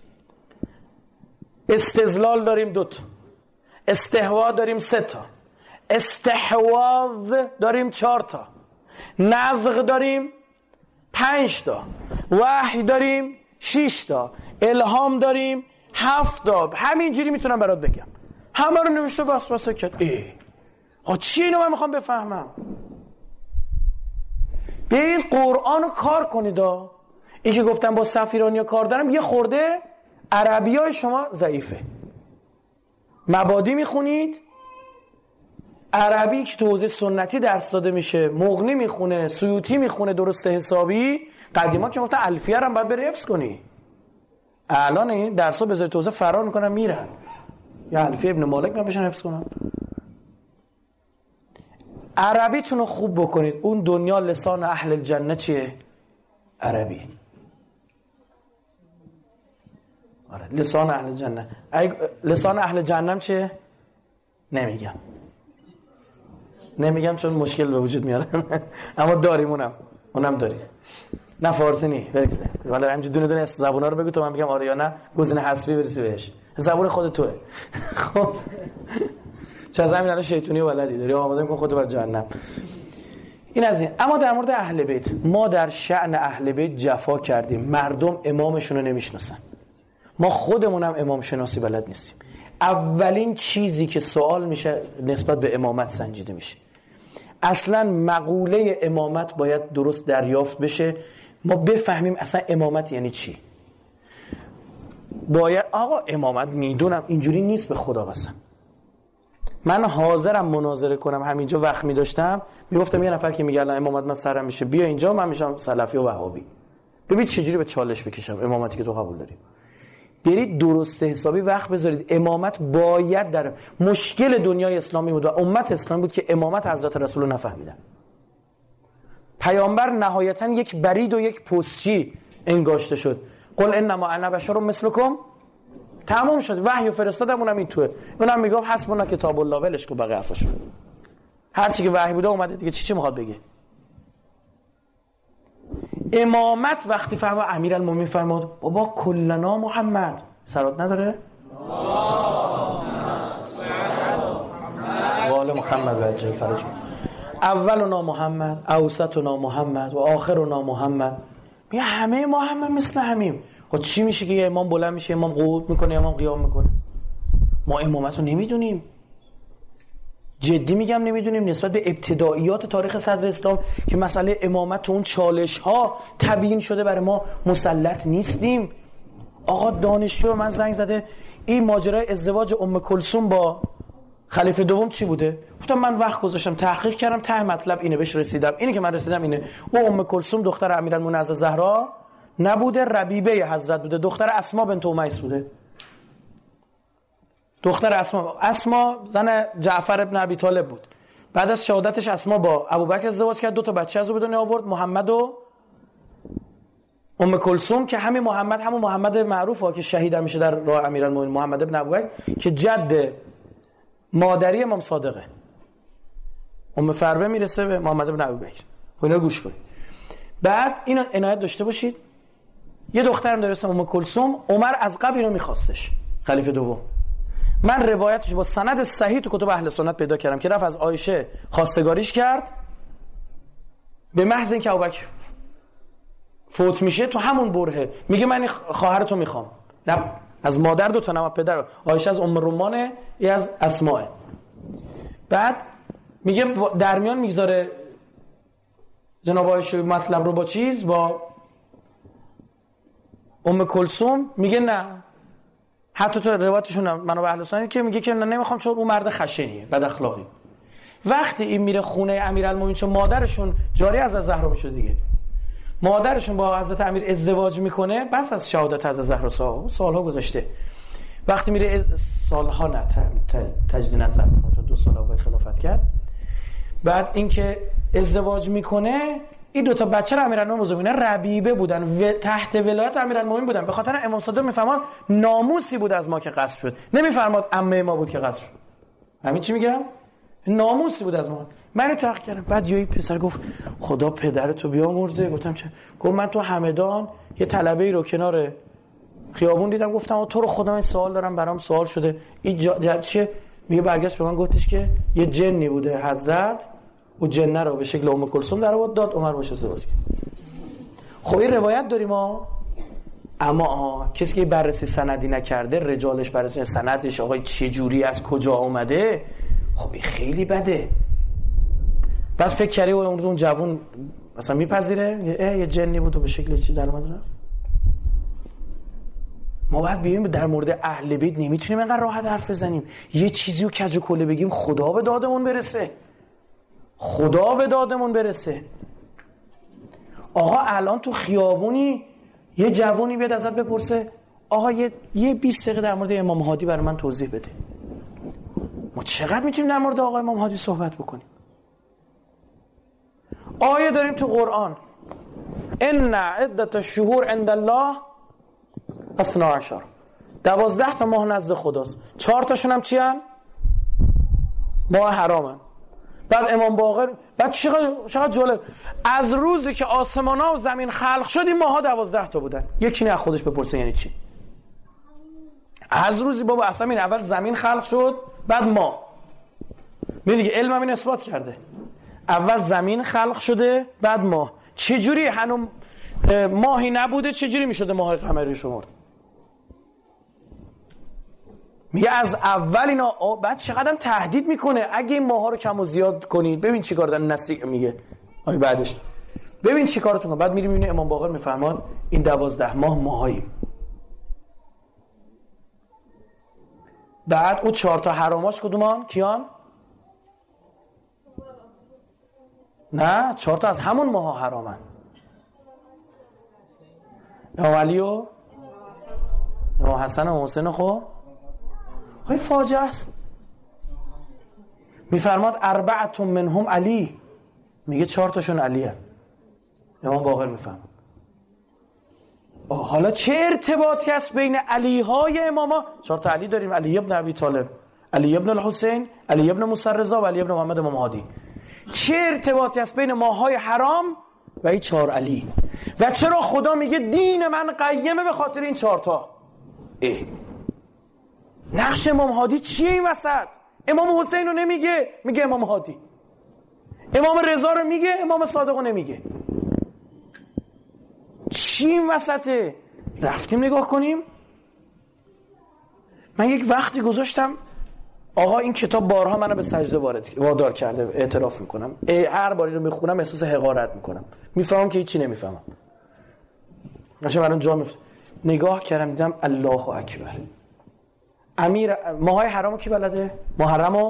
استزلال داریم 2، استحوا داریم 3، استحواذ داریم 4، نزغ داریم 5، وحی داریم 6، الهام داریم 7. همینجوری میتونم برات بگم. همه رو نوشته وسوسه کرد. چی اینو من میخوام بفهمم؟ برید قرآن رو کار کنید. این که گفتم با سفیرانی کار دارم، یه خورده عربی های شما ضعیفه. مبادی میخونید، عربی که تو حوزه سنتی درس داده میشه، مغنی میخونه، سیوطی میخونه درست حسابی. قدیما که گفتن الفیه هم باید بری حفظ کنی. الان این درسا بذاری تو حوزه فرار میکنن میرن. یا الفیه ابن مالک من بشن حفظ کنم. عربیتون رو خوب بکنید. اون دنیا لسان اهل الجنه چیه؟ عربی. آره لسان اهل جنه. لسان اهل جهنم چیه؟ نمیگم چون مشکل به وجود میاره. اما داریم اونم داریم. نه فارسی نی. ولی همینجوری دونه دونه زبونا رو بگو تو من بگم آره یا نه، گزینه حذفی برسی بهش. زبون خود توئه. خب چه از همین الان شیطونی و ولدی داری آماده می‌کن خودت بر جهنم. این از این. اما در مورد اهل بیت، ما در شأن اهل بیت جفا کردیم. مردم امامشون رو نمیشناسن. ما خودمونم امام شناسی بلد نیستیم. اولین چیزی که سوال میشه نسبت به امامت سنجیده میشه. اصلا مقوله امامت باید درست دریافت بشه. ما بفهمیم اصلا امامت یعنی چی. باید آقا امامت میدونم اینجوری نیست به خدا قسم. من حاضرم مناظره کنم. همینجا وقت می‌داشتم میگفتم یه نفر که میگه الان امامت من سرم میشه بیا اینجا، من میشم سلفی و وهابی. ببین چجوری به چالش بکشم امامتی که تو قبول داری. برید درست حسابی وقت بذارید. امامت باید در مشکل دنیای اسلامی بود و امت اسلامی بود که امامت حضرت رسول رو نفهمیدن. پیامبر نهایتا یک برید و یک پستچی انگاشته شد. قل انما انا بشر مثلکم. تمام شد. وحی فرستادم اونم این توئه. اونم میگه حسبنا کتاب الله ولش کو بقیه حرفشو. هر چی که وحی بوده اومده دیگه. چی میخواد بگه؟ امامت وقتی فهمه امیرالمومنین فرمود بابا کلنا محمد، سرات نداره؟ محمد و عجل فرجهم. اولنا محمد، اوسطنا محمد و آخرنا محمد. میگه همه ما هم مثل همیم. خب چی میشه که یه امام بلند میشه، امام قعود میکنه، امام قیام میکنه؟ ما امامت رو نمیدونیم. جدی میگم نمیدونیم. نسبت به ابتداییات تاریخ صدر اسلام که مسئله امامت تو اون چالش ها تبیین شده برای ما مسلط نیستیم. آقا دانشجو من زنگ زده این ماجرای ازدواج ام کلثوم با خلیفه دوم چی بوده؟ گفتم من وقت گذاشتم تحقیق کردم، ته مطلب اینه، بهش رسیدم. اینی که من رسیدم اینه، او ام کلثوم دختر امیرالمومنین از زهرا نبوده، ربیبه حضرت بوده، دختر اسما بنت امیس بوده. دختر اسما زن جعفر ابن ابی طالب بود. بعد از شهادتش اسما با ابوبکر ازدواج کرد، 2 بچه از او به دنیا آورد، محمد و ام کلثوم، که همین محمد همون محمد معروفه که شهید میشه در راه امیرالمومنین، محمد ابن ابوبکر که جد مادری امام صادقه. ام فروه میرسه به محمد ابن ابوبکر. خب اینا رو گوش کنید. بعد اینو عنایت داشته باشید، یه دخترم داره اسم ام کلثوم، عمر از قبل اینو میخواستش، خلیفه دوم. من روایتش با سند صحیح تو کتب اهل سنت پیدا کردم که رفت از عایشه خواستگاریش کرد، به محض اینکه ابوبکر فوت میشه تو همون برهه میگه من خواهرتو میخوام. نه از مادر 2 تا، نه پدر. عایشه از ام رومانه، ای از اسماء. بعد میگه در میان میگذاره جناب عایشه مطلب رو با چیز، با ام کلثوم. میگه نه، حتی تو روایتشون منو به اهل سنت که میگه که نمیخوام چون اون مرد خشنیه، بد اخلاقی. وقتی این میره خونه امیرالمومنین، چون مادرشون جاری از زهرا میشه دیگه، مادرشون با حضرت امیر ازدواج میکنه بس از شهادت حضرت زهرا سالها گذشته. وقتی میره سالها نه تجدید نظر میکنه چون 2 سال اول خلافت کرد. بعد اینکه ازدواج میکنه، این 2 بچه رو امیرالمومنین بزرگینه ربیبه بودن و تحت ولایت امیرالمومنین بودن. به خاطر امام صادق میفهمن ناموسی بود از ما که قصد شد، نمیفرماد عمه ما بود که قصد شد. همین چی میگم؟ ناموسی بود از ما. منو تحقیق کردم. بعد یه پسر گفت خدا پدرتو بیامرزه. گفتم چه؟ گفت من تو همدان یه طلبه‌ای رو کنار خیابون دیدم، گفتم تو رو خدا من سوال دارم، برام سوال شده این چه؟ میگه برگشت به من گفتش که یه جنی بوده حضرت، و جنه رو به شکل ام کلثوم در آورد داد، عمر باشه ازدواج کرد. خب این روایت داریم ها. اما کسی که بررسی سندی نکرده، رجالش بررسی سندش، آقا چه جوری از کجا اومده، خب این خیلی بده. بعد فکر کردی اون جوون مثلا میپذیره یه جنی بود و به شکل چی در اومد. ما باید ببینیم در مورد اهل بیت نمیتونیم اینقدر راحت حرف بزنیم، یه چیزی رو کج و کله بگیم خدا به دادمون برسه، خدا به دادمون برسه. آقا الان تو خیابونی یه جوونی بیاد ازت بپرسه آقا یه 20 دقیقه در مورد امام هادی برای من توضیح بده. ما چقدر میتونیم در مورد آقا امام هادی صحبت بکنیم؟ آیه داریم تو قرآن ان عدت الشهور عند الله 12، 12 تا ماه نزد خداست، 4 تاشون هم چی ان؟ ماه حرامن. بعد امام باقر، بعد چقدر جالب، از روزی که آسمان ها و زمین خلق شد این ماه ها 12 تا بودن. یکی نه خودش بپرسه یعنی چی؟ از روزی بابا اصلا این اول زمین خلق شد بعد ماه. میگه دیگه علم هم این اثبات کرده، اول زمین خلق شده بعد ماه. چجوری هنوز ماهی نبوده چجوری میشده ماه قمری شمرد؟ میگه از اول اینا. بعد چقدرم تهدید میکنه اگه این ماها رو کم و زیاد کنید ببین چی کار دارن نسیق میگه. آی بعدش ببین چی کارتون کنه. بعد میری میبینه امام باقر میفهماد این 12 ماه ماهایی. بعد اون 4 تا حراماش کدومان؟ کیان؟ نه 4 تا از همون ماها حرامن. امام علی و امام حسن و حسین. خب خیلی فاجعه است. میفرماد 4 منهم علی، میگه 4 تاشون علیه. امام باقر میفهم. حالا چه ارتباطی هست بین علی های اماما؟ 4 تا علی داریم، علی ابن ابی طالب، علی ابن الحسین، علی ابن موسی رضا و علی ابن محمد امام هادی. چه ارتباطی هست بین ماهای حرام و این 4 علی؟ و چرا خدا میگه دین من قیمه به خاطر این 4 تا؟ نقش امام هادی چیه این وسط؟ امام حسین رو نمیگه، میگه امام هادی. امام رضا رو میگه، امام صادق رو نمیگه. چی این وسطه؟ رفتیم نگاه کنیم. من یک وقتی گذاشتم آقا این کتاب بارها منو به سجده وادار کرده، اعتراف میکنم. هر باری رو میخونم احساس حقارت میکنم، میفهمم که هیچی نمیفهمم. نشه برام جا نگاه کردم دیدم الله اکبر. ماهای حرامو کی بلده؟ محرمو؟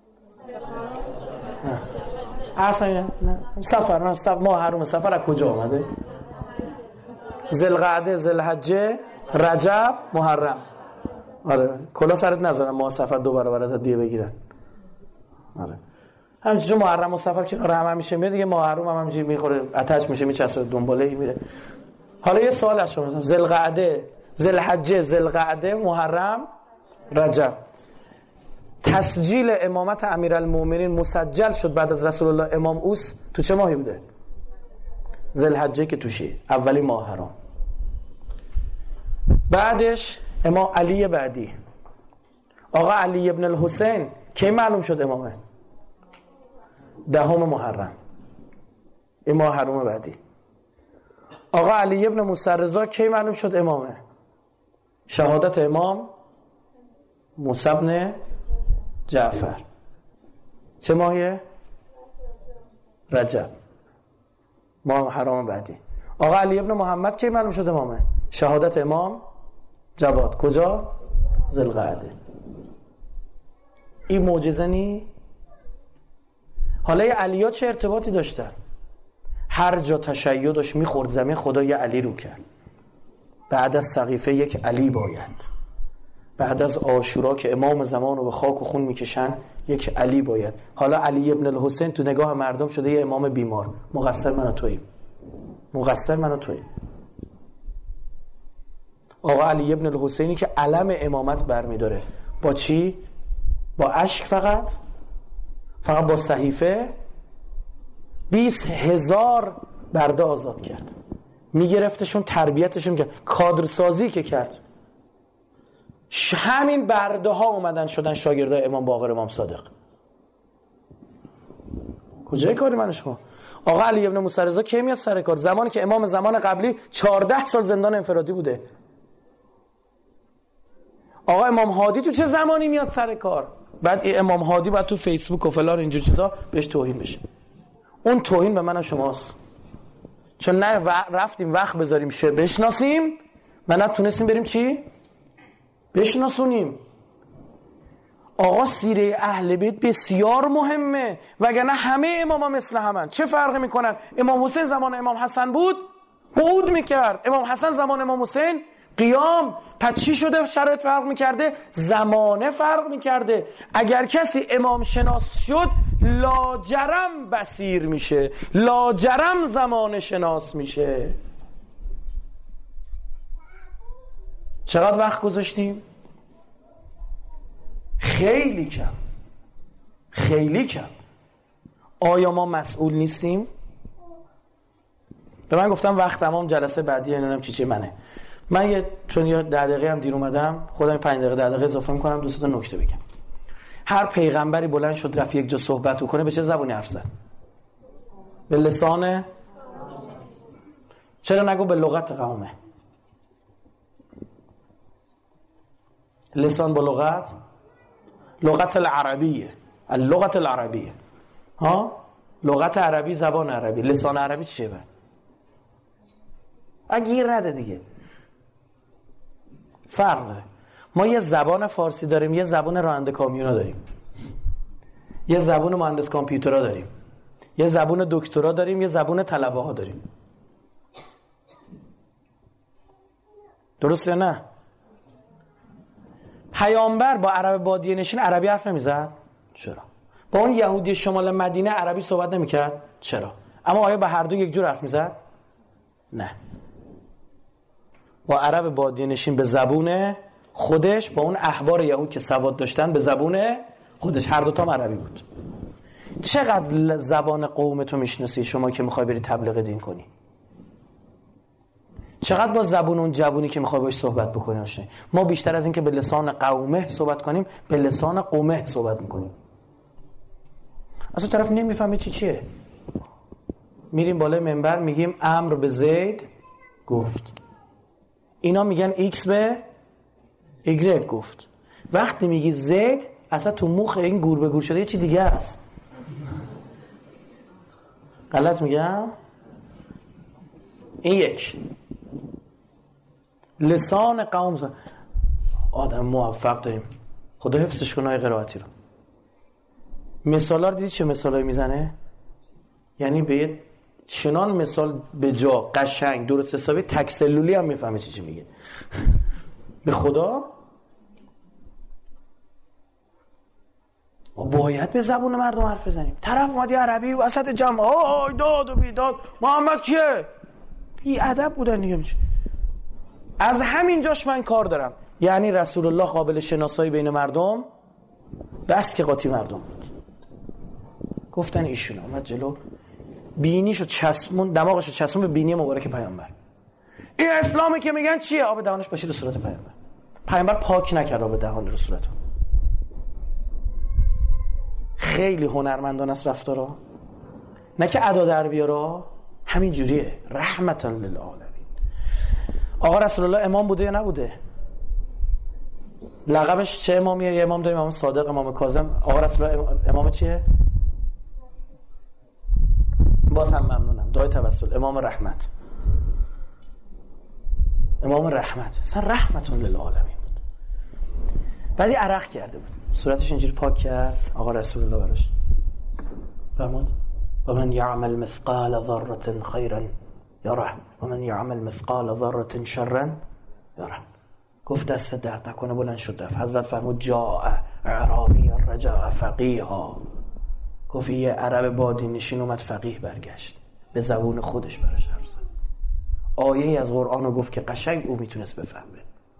اصلا نه. سفر ماه حرام سفر از کجا آمده؟ ذوالقعده، ذوالحجه، رجب، محرم. آره کلا سرت نذارم ماه سفر 2 برابر ازت دیگه بگیرن. آره همینجوری محرم و سفر کنار هم میشه میاد دیگه، ماه حرام هم همینجوری میخوره آتش میشه میچسبه دنباله ای میره. حالا یه سوال از شما، ذوالقعده، ذوالحجه، ذوالقعده، محرم، رجب، تسجیل امامت امیرالمومنین مسجل شد بعد از رسول الله امام اوس تو چه ماهی بوده؟ ذوالحجه که توشه اولی ماه حرام. بعدش امام علی بعدی. آقا علی ابن الحسین کی معلوم شد امامه؟ 10 محرم، این ماه حرام بعدی. آقا علی ابن موسی رضا کی معلوم شد امامه؟ شهادت امام موسی بن جعفر چه ماهیه؟ رجب، ماه حرام بعدی. آقا علی ابن محمد کی معلوم شد امامه؟ شهادت امام جواد کجا؟ ذوالقعده. این معجزه نی؟ حالا یه علی‌ها چه ارتباطی داشتن؟ هر جا تشیعش میخورد زمین خدا یه علی رو کرد. بعد از سقیفه یک علی باید، بعد از عاشورا که امام زمان رو به خاک و خون میکشن یک علی باید. حالا علی ابن الحسین تو نگاه مردم شده یه امام بیمار. مقصر من و توییم، مقصر من و توییم. آقا علی ابن الحسینی که علم امامت برمیداره با چی؟ با اشک، فقط با صحیفه 20,000 برده آزاد کرد، میگرفتشون تربیتشون کرد، کادرسازی که کرد. همین برده ها اومدن شدن شاگردای امام باقر امام صادق. کجای کاری من شما؟ آقا علی ابن موسی رضا کی میاد سر کار؟ زمانی که امام زمان قبلی 14 سال زندان انفرادی بوده. آقا امام هادی تو چه زمانی میاد سر کار؟ بعد امام هادی بعد تو فیسبوک و فلان اینجور چیزا بهش توهین بشه. اون توهین به من و شماست، چون نه رفتیم وقت بذاریم بشناسیم و نه تونستیم بریم چی؟ بشناسونیم. آقا سیره اهل بیت بسیار مهمه، وگرنه همه اماما مثل همن. چه فرقی میکنن؟ امام حسین زمان امام حسن بود قعود میکرد، امام حسن زمان امام حسین قیام. پس چی شده؟ شرایط فرق میکرده، زمانه فرق میکرده. اگر کسی امام شناس شد لاجرم بصیر میشه، لاجرم زمان شناس میشه. چقدر وقت گذاشتیم؟ خیلی کم، خیلی کم. آیا ما مسئول نیستیم؟ به من گفتم وقت تمام، جلسه بعدی نمیدونم چی منه. من چون یه 10 دقیقه هم دیر اومدم، خودم 5 دقیقه 10 دقیقه اضافه می‌کنم، دو تا نکته بگم. هر پیغمبری بلند شد رفت یک جا صحبت کنه، به چه زبانی حرف زد؟ به لسان. چرا نگو به لغت قومه؟ لسان با لغت العربیه، اللغت العربیه. ها؟ لغت عربی، زبان عربی. لسان عربی چیه؟ اگه رده دیگه فرق داره. ما یه زبان فارسی داریم، یه زبان راننده کامیونا داریم، یه زبان مهندس کامپیوترها داریم، یه زبان دکترا داریم، یه زبان طلبه ها داریم. درسته یا نه؟ پیامبر با عرب بادیه نشین عربی حرف نمیزد؟ چرا؟ با اون یهودی شمال مدینه عربی صحبت نمیکرد؟ چرا؟ اما آیا به هر دو یک جور حرف میزد؟ نه. با عرب بادیه نشین به زبون خودش، با اون احبار یهود که سواد داشتن به زبون خودش، هر دوتا عربی بود. چقدر زبان قومتو میشناسی شما که میخوای بری تبلیغ دین کنی؟ چقدر با زبون اون جوونی که میخوای باش صحبت بکنی آشنایی. ما بیشتر از این که به لسان قومه صحبت کنیم به لسان قومه صحبت میکنیم. اصلا طرف نمیفهمه چیه. میریم بالای منبر میگیم امر به زید گفت، اینا میگن ایکس به ایگرگ گفت. وقتی میگی زید اصلا تو مخ این گور به گور شده یه چی دیگه است. غلط میگم؟ این یک لسان قوم آدم موفق داریم، خدا حفظش کنه. قرائتی رو مثالا رو دیدی چه مثالایی میزنه؟ یعنی به یه چنان مثال به جا قشنگ درست حسابی تک سلولی هم میفهمه چی میگه. به خدا ما باید به زبون مردم حرف بزنیم. طرف اومد عربی وسط جمع آی داد و بیداد، محمد کیه؟ بی ادب بودن دیگه. میشه از همین جاش من کار دارم. یعنی رسول الله قابل شناسایی بین مردم بس که قاطی مردم بود. گفتن ایشون اومد جلو، بینیشو چسبون، دماغشو چسبون به بینی مبارک پیامبر. این اسلامی که میگن چیه؟ آب دهانش باشید رو صورت پیامبر. پیامبر پاک نکرد آب دهان رو صورت. خیلی هنرمندان است رفتارا، نه که ادا در بیارا، همین جوریه. رحمتا للعالمین. آقا رسول الله امام بوده یا نبوده؟ لقبش چه امامیه؟ یه امام داریم، امام صادق، امام کاظم. آقا رسول الله امام چیه؟ باز هم ممنونم، دعای توسل. امام رحمت. امام رحمت اصلا رحمتون للعالمین بود. بعدی عرق کرده بود، صورتش اینجوری پاک کرد آقا رسول الله براش فرمود و من یعمل مثقال ذره خیرا یره و من یعمل مثقال ذره شرا یره. گفت دست درد نکنه، بلند شد رفت. حضرت فرمود جاء اعرابی رجع فقیها. گفت یه عرب بادی نشین اومد فقیه برگشت، به زبون خودش براش حرف زد. آیه از قرآن رو گفت که قشنگ او میتونست بفهمه.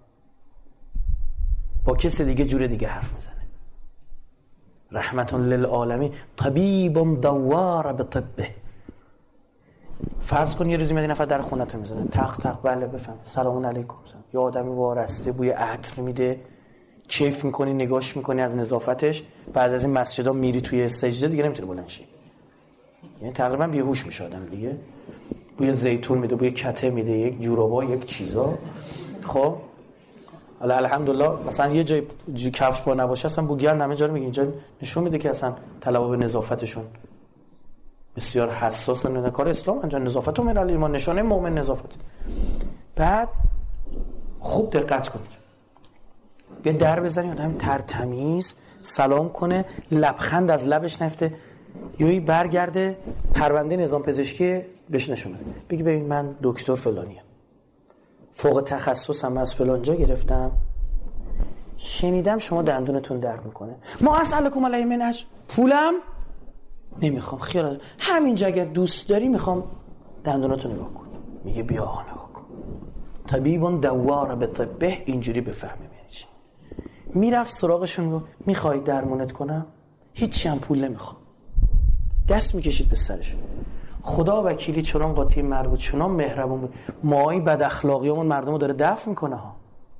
با کسی دیگه جور دیگه حرف میزنه. رحمتون للعالمین. طبیب دوار به طبه. فرض کن یه روزی میاد نفر در خونت میزنه، تق تق بله بفهم سلام علیکم. یه آدمی وارسته بوی عطر میده، کیف میکنی، نگاش میکنی از نظافتش. بعد از این مسجدا میری توی سجده دیگه نمیتونه بلند شی، یعنی تقریبا بیهوش میشه آدم دیگه. بوی زیتون میده، بوی کته میده، یک جورابا، یک چیزا. خب حالا الحمدلله مثلا یه جای کفش با نباشه اصلا بو گرد همه جا رو میگه. اینجا نشون میده که اصلا طلبه به نظافتشون بسیار حساسن. نه کار اسلام انجام نظافت و من ایمان، نشانه مؤمن نظافت. بعد خوب دقت کنید، بیا در بزنی آدم ترتمیز سلام کنه، لبخند از لبش نفته، یوی برگرده پرونده نظام پزشکی بهش نشونه بگی ببین من دکتر فلانیم، فوق تخصصم از فلان جا گرفتم، شنیدم شما دندونتون درد میکنه، ما اسالکم علیه من اجر، پولم نمیخوام، خیال همینجا اگر دوست داری میخوام دندونتون نگاه کن. میگه بیا آقا نگاه کن. طبیبون دوار به طبه. اینجوری بفهمیم یعنی چی. میرفت سراغشون گفت میخوای درمونت کنم؟ هیچی هم پول نمیخوام. دست میکشید به سرشون. خدا وکیلی چنان قاطی مربوط، چنان مهربون بود. ماهی بد اخلاقیامون مردمو داره دفع میکنه ها.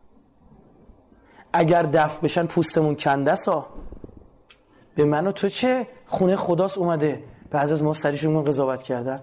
اگر دفع بشن پوستمون کنده ها. به من و تو چه؟ خونه خداست اومده بعضی از ما سریشون قضاوت کردن.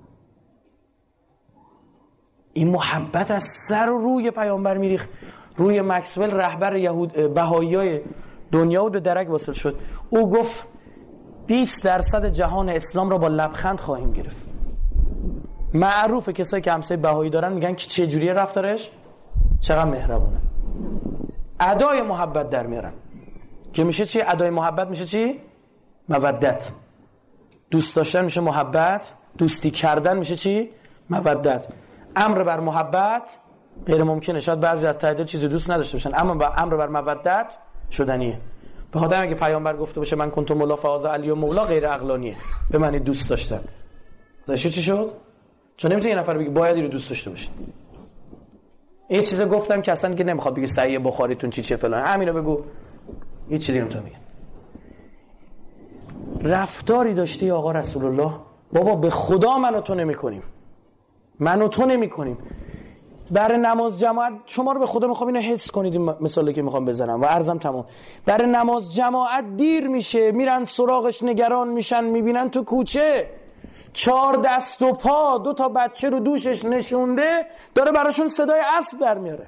این محبت از سر و روی پیامبر میریخت. روی مکسول رهبر بهاییای دنیا بود، به درک واصل شد. او گفت 20% جهان اسلام را با لبخند خواهیم گرفت. معروفه کسایی که همسایه بهایی دارن میگن که چه جوریه رفتارش، چقدر مهربونه. ادای محبت در میارن که میشه چی؟ ادای محبت میشه چی؟ مودت. دوست داشتن میشه محبت، دوستی کردن میشه چی؟ مودت. امر بر محبت غیر ممکنه. شاید بعضی از تعداد چیزی دوست نداشته باشن، اما امر بر مودت شدنیه. به خاطر اینکه پیامبر گفته باشه من کنت مولا فاز علی و مولا، غیر عقلانیه، به معنی دوست داشتن. داشت چی شد؟ چون نمیتونه یه نفر بگه باید اینو دوست داشته باشید. این چیزا گفتم که اصلا که نمیخواد بگه صحیح بخاریتون چی فلان، همینو بگو. یه چیزی نمیتونه بگه. رفتاری داشتی آقا رسول الله، بابا به خدا من و تو نمی‌کنیم. من و تو نمی‌کنیم. برای نماز جماعت، شما رو به خدا میخوام اینو حس کنید، این مثالی که میخوام بزنم و عرضم تمام. برای نماز جماعت دیر میشه، میرن سراغش، نگران میشن، میبینن تو کوچه 4 دست و پا 2 تا بچه رو دوشش نشونده، داره براشون صدای اسب در میاره.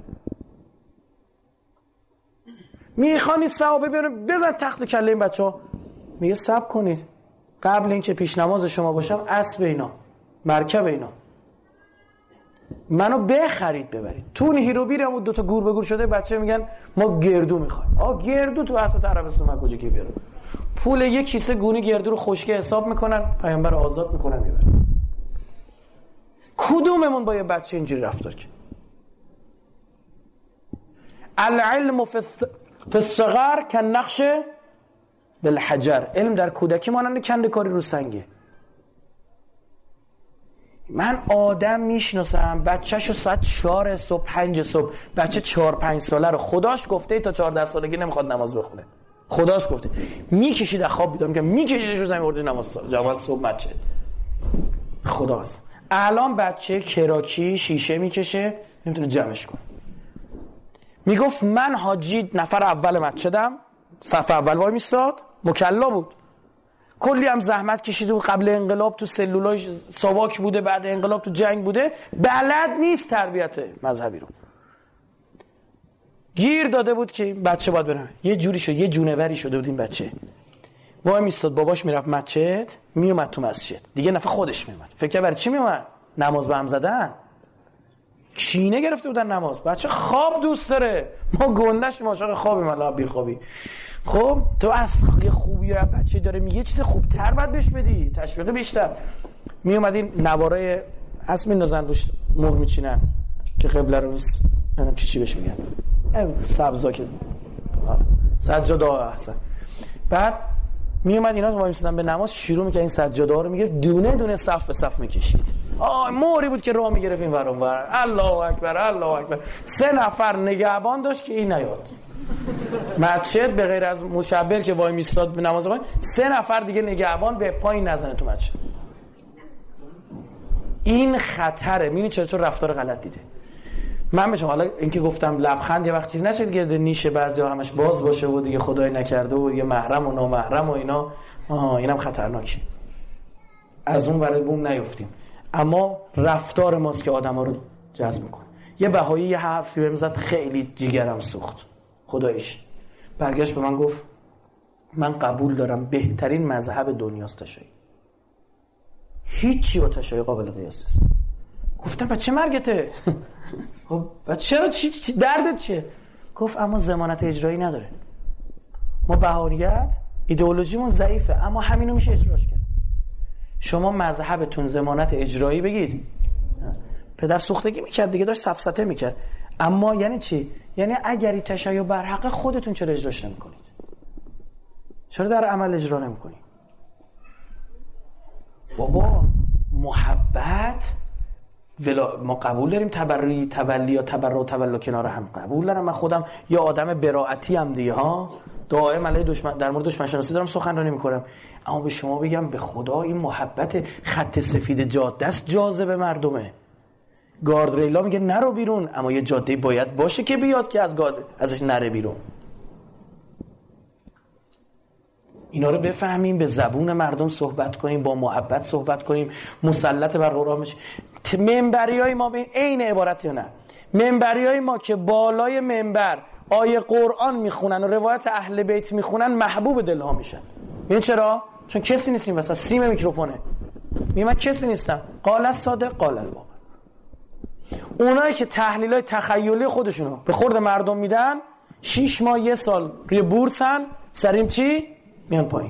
میخوانی صحابه بیارن بزن تخت کله این بچه ها. میگه صبر کنید، قبل اینکه پیش نماز شما باشم اسب اینا، مرکب اینا، منو بخرید ببرید. تو اون هیروبیرم 2 تا گور به گور شده، بچه میگن ما گردو میخوایم. گردو تو وسط عربستان من کجا کی بیاره؟ پول 1 کیسه گونی گردو رو خشکه حساب میکنن، پیامبر رو آزاد میکنن میبرن. کدوممون با یه بچه اینجوری رفتار کرد؟ العلم فی الصغر کالنقش بالحجر. علم در کودکی مانند کنده‌کاری رو سنگه. من آدم میشناسم بچه‌شو ساعت 4 صبح 5 صبح، بچه 4-5 ساله رو خداش گفته تا 14 سالگی نمیخواد نماز بخونه، خداش گفته، میکشید از خواب بیدار میگم، میکشیدش رو زمین ورده نماز جماعت صبح بچه خدا هست. الان بچه کراکی شیشه میکشه نمیتونه جمعش کنه. میگفت من حاجی نفر اول مسجدم، صف اول وای میستاد، مکلا بود، کلی هم زحمت کشیده بود، قبل انقلاب تو سلولای ساواک بوده، بعد انقلاب تو جنگ بوده، بلد نیست تربیت مذهبی رو. گیر داده بود که بچه باید بره، یه جوری شد، یه جونوری شده بود این بچه. وای میستاد، باباش میرفت مسجد، میومد تو مسجد دیگه، نفع خودش میومد. فکر برای چی میومد؟ نماز به هم زدن، کینه گرفته بودن نماز. بچه خواب دوست داره، ما گندش عاشق خوابیم، الان بی خوابی. خب تو از یه خوبی رو بچه داره میگه، چیز خوبتر باید بهش بدی، تشویق بیشتر. میومد این نوارای اسب میندازن روش مهر میچینن که قبله رو نیست، نمیدونم چی بهش میگن، سبزا که سجاده ها احسن. بعد میومد اینا وای میسیدن به نماز، شروع میکرد این سجاده ها رو میگرفت دونه دونه صف به صف میکشید. موری بود که راه میگرفت این ور اون ور، الله اکبر الله اکبر. 3 نفر نگهبان داشت که این نیاد مسجد، به غیر از مشبر که وای میستاد به نماز خونه، 3 نفر دیگه نگهبان به پایین نزنه تو مسجد. این خطره. میبینی چون رفتار غلط دیده. من بهش حالا اینکه گفتم لبخند یه وقتی نشد گرد نیش بعضیا همش باز باشه و دیگه خدای نکرده و یه محرم و نامحرم و اینا، اینم خطرناکه، از اون ور بوم نیفتیم. اما رفتار ماست که آدما رو جذب میکنه. یه بهایی یه حرفی بهم زد، خیلی جیگرم سوخت خداییش. برگشت به من گفت من قبول دارم بهترین مذهب دنیاست تشیع، هیچی با تشیع قابل قیاس نیست. گفتم بچه مرگته؟ خب چرا چی دردت چیه؟ گفت اما ضمانت اجرایی نداره. ما بهاییت ایدئولوژیمون ضعیفه، اما همینو میشه اجراش کرد. شما مذهبتون ضمانت اجرایی بگید. پدر سوختگی میکرد دیگه، داشت سفسطه میکرد. اما یعنی چی؟ یعنی اگری تشیع برحق خودتون چرا اجراش نمیکنید؟ چرا در عمل اجرا نمیکنید؟ بابا محبت ما قبول داریم، تبری تولی یا تبر و تولا کنار هم قبول دارم. من خودم یا آدم براعتی ام دیگه ها، دائم علیه دشمن در مورد دشمن شناسی دارم سخنرانی میکنم. اما به شما بگم به خدا این محبت خط سفید جاده است، جاذب مردمه. گاردریلا میگه نرو بیرون، اما یه جاده باید باشه که بیاد که ازش نره بیرون. اینا رو بفهمیم، به زبون مردم صحبت کنیم، با محبت صحبت کنیم، مسلط بر قرآنش. منبریای ما به عین عبارت یا نه، منبریای ما که بالای منبر آیه قرآن میخونن و روایت اهل بیت میخونن محبوب دلها میشن. این چرا؟ چون کسی نیستیم واسه سیم میکروفونه. من کسی نیستم. قال الصادق قال الواقع. اونایی که تحلیلای تخیلی خودشونو به خورد مردم میدن، 6 ماه 1 سال روی بورسن، سریم چی؟ میان پایین.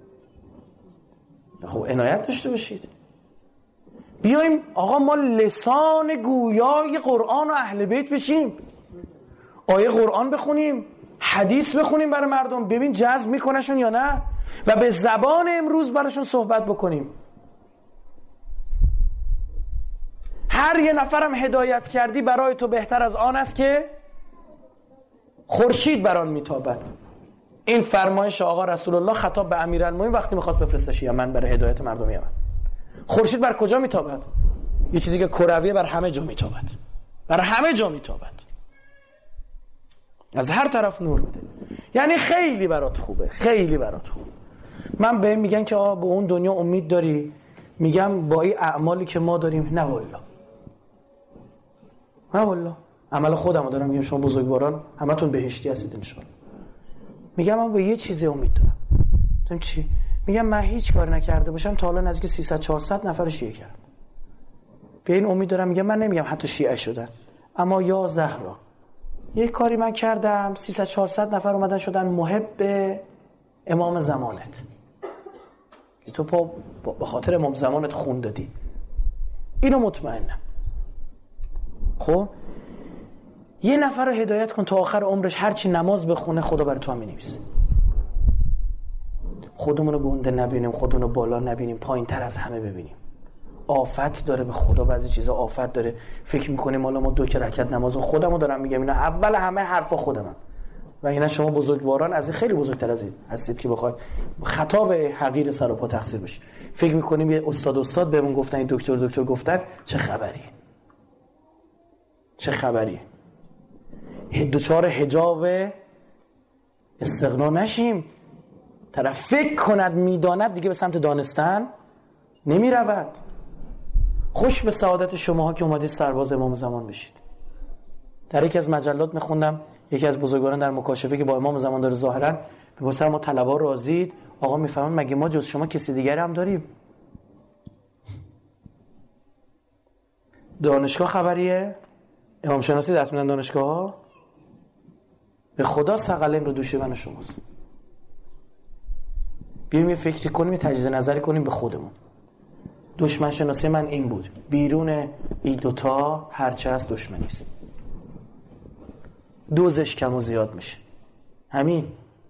خب عنایت داشته باشید. بیایم آقا ما لسان گویای قرآن و اهل بیت بشیم، آیه قرآن بخونیم، حدیث بخونیم برای مردم، ببین جذب میکنشون یا نه، و به زبان امروز براشون صحبت بکنیم. هر یه نفرم هدایت کردی برای تو بهتر از آن است که خورشید بر آن میتابد. این فرمایش آقا رسول الله خطاب به امیرالمومنین وقتی میخواست بفرستش یمن برای هدایت مردم یمن. خورشید بر کجا میتابد؟ یه چیزی که کرویه بر همه جا میتابد. بر همه جا میتابد، از هر طرف نور میده. یعنی خیلی برات خوبه، خیلی برات خوبه. من بهم میگن که به اون دنیا امید داری؟ میگم با این اعمالی که ما داریم نه والله، نه والله. عمل خودمو دارم میگم، شما بزرگواران همتون بهشتی هستید انشالله. میگم من با یه چیزی امید دارم. میگم چی؟ میگم من هیچ کار نکرده باشم تا حالا نزدیک 300 400 نفر شیعه کردم. به این امید دارم. میگم من نمیگم حتی شیعه شدن، اما یا زهرا یک کاری من کردم 300 400 نفر اومدن شدن محب امام زمانت، که تو به خاطر امام زمانت خون دادی. اینو مطمئنم. خب یه نفر رو هدایت کن تا آخر عمرش هرچی نماز بخونه خدا برای تو هم می‌نویسه. خودمونو گنده نبینیم، خودمونو بالا نبینیم، پایین تر از همه ببینیم. آفت داره به خدا، بعضی چیزا آفت داره. فکر میکنیم حالا ما 2 رکعت نماز خودمو دارم میگم، اینا اول همه حرفا خودمم و اینا شما بزرگواران از این خیلی بزرگتر از این هستید که بخواید خطاب حقیر سر و پا تقصیر بشید. فکر میکنیم یه استاد بهمون گفتن، این دکتر گفتن، چه خبریه؟ دوچار حجاب استغنا نشیم. طرف فکر کند میداند دیگه به سمت دانستن نمی رود. خوش به سعادت شماها که اومدید سرباز امام زمان بشید. در یکی از مجلات میخوندم یکی از بزرگواران در مکاشفه که با امام زمان داره ظاهرا میپرسن ما طلبا راضید؟ آقا میفرمان مگه ما جز شما کسی دیگری هم داریم؟ دانشگاه خبریه؟ امام شناسی درس میدن دانشگاه ها؟ به خدا ثقلین رو دوش من و شماست. بیایم یه فکری کنیم، یه تجزیه نظری کنیم به خودمون. دشمن شناسی من این بود، بیرون این دوتا هرچه هست دشمنی است، دوزش کم و زیاد میشه. همین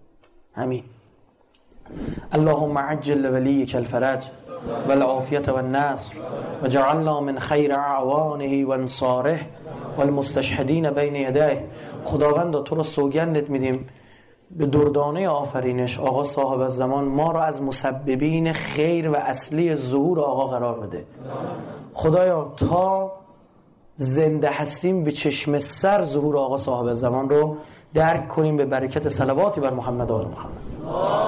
اللهم عجل ولیک الفرج والعافیت والنصر وجعلنا من خیر اعوانه و انصاره والمستشهدین بین یدیه. خداوند تو رو سوگندت میدیم به دردانه آفرینش آقا صاحب الزمان ما را از مسببین خیر و اصلی ظهور آقا قرار بده. خدایا تا زنده هستیم به چشم سر ظهور آقا صاحب الزمان رو درک کنیم به برکت صلواتی بر محمد و آل محمد.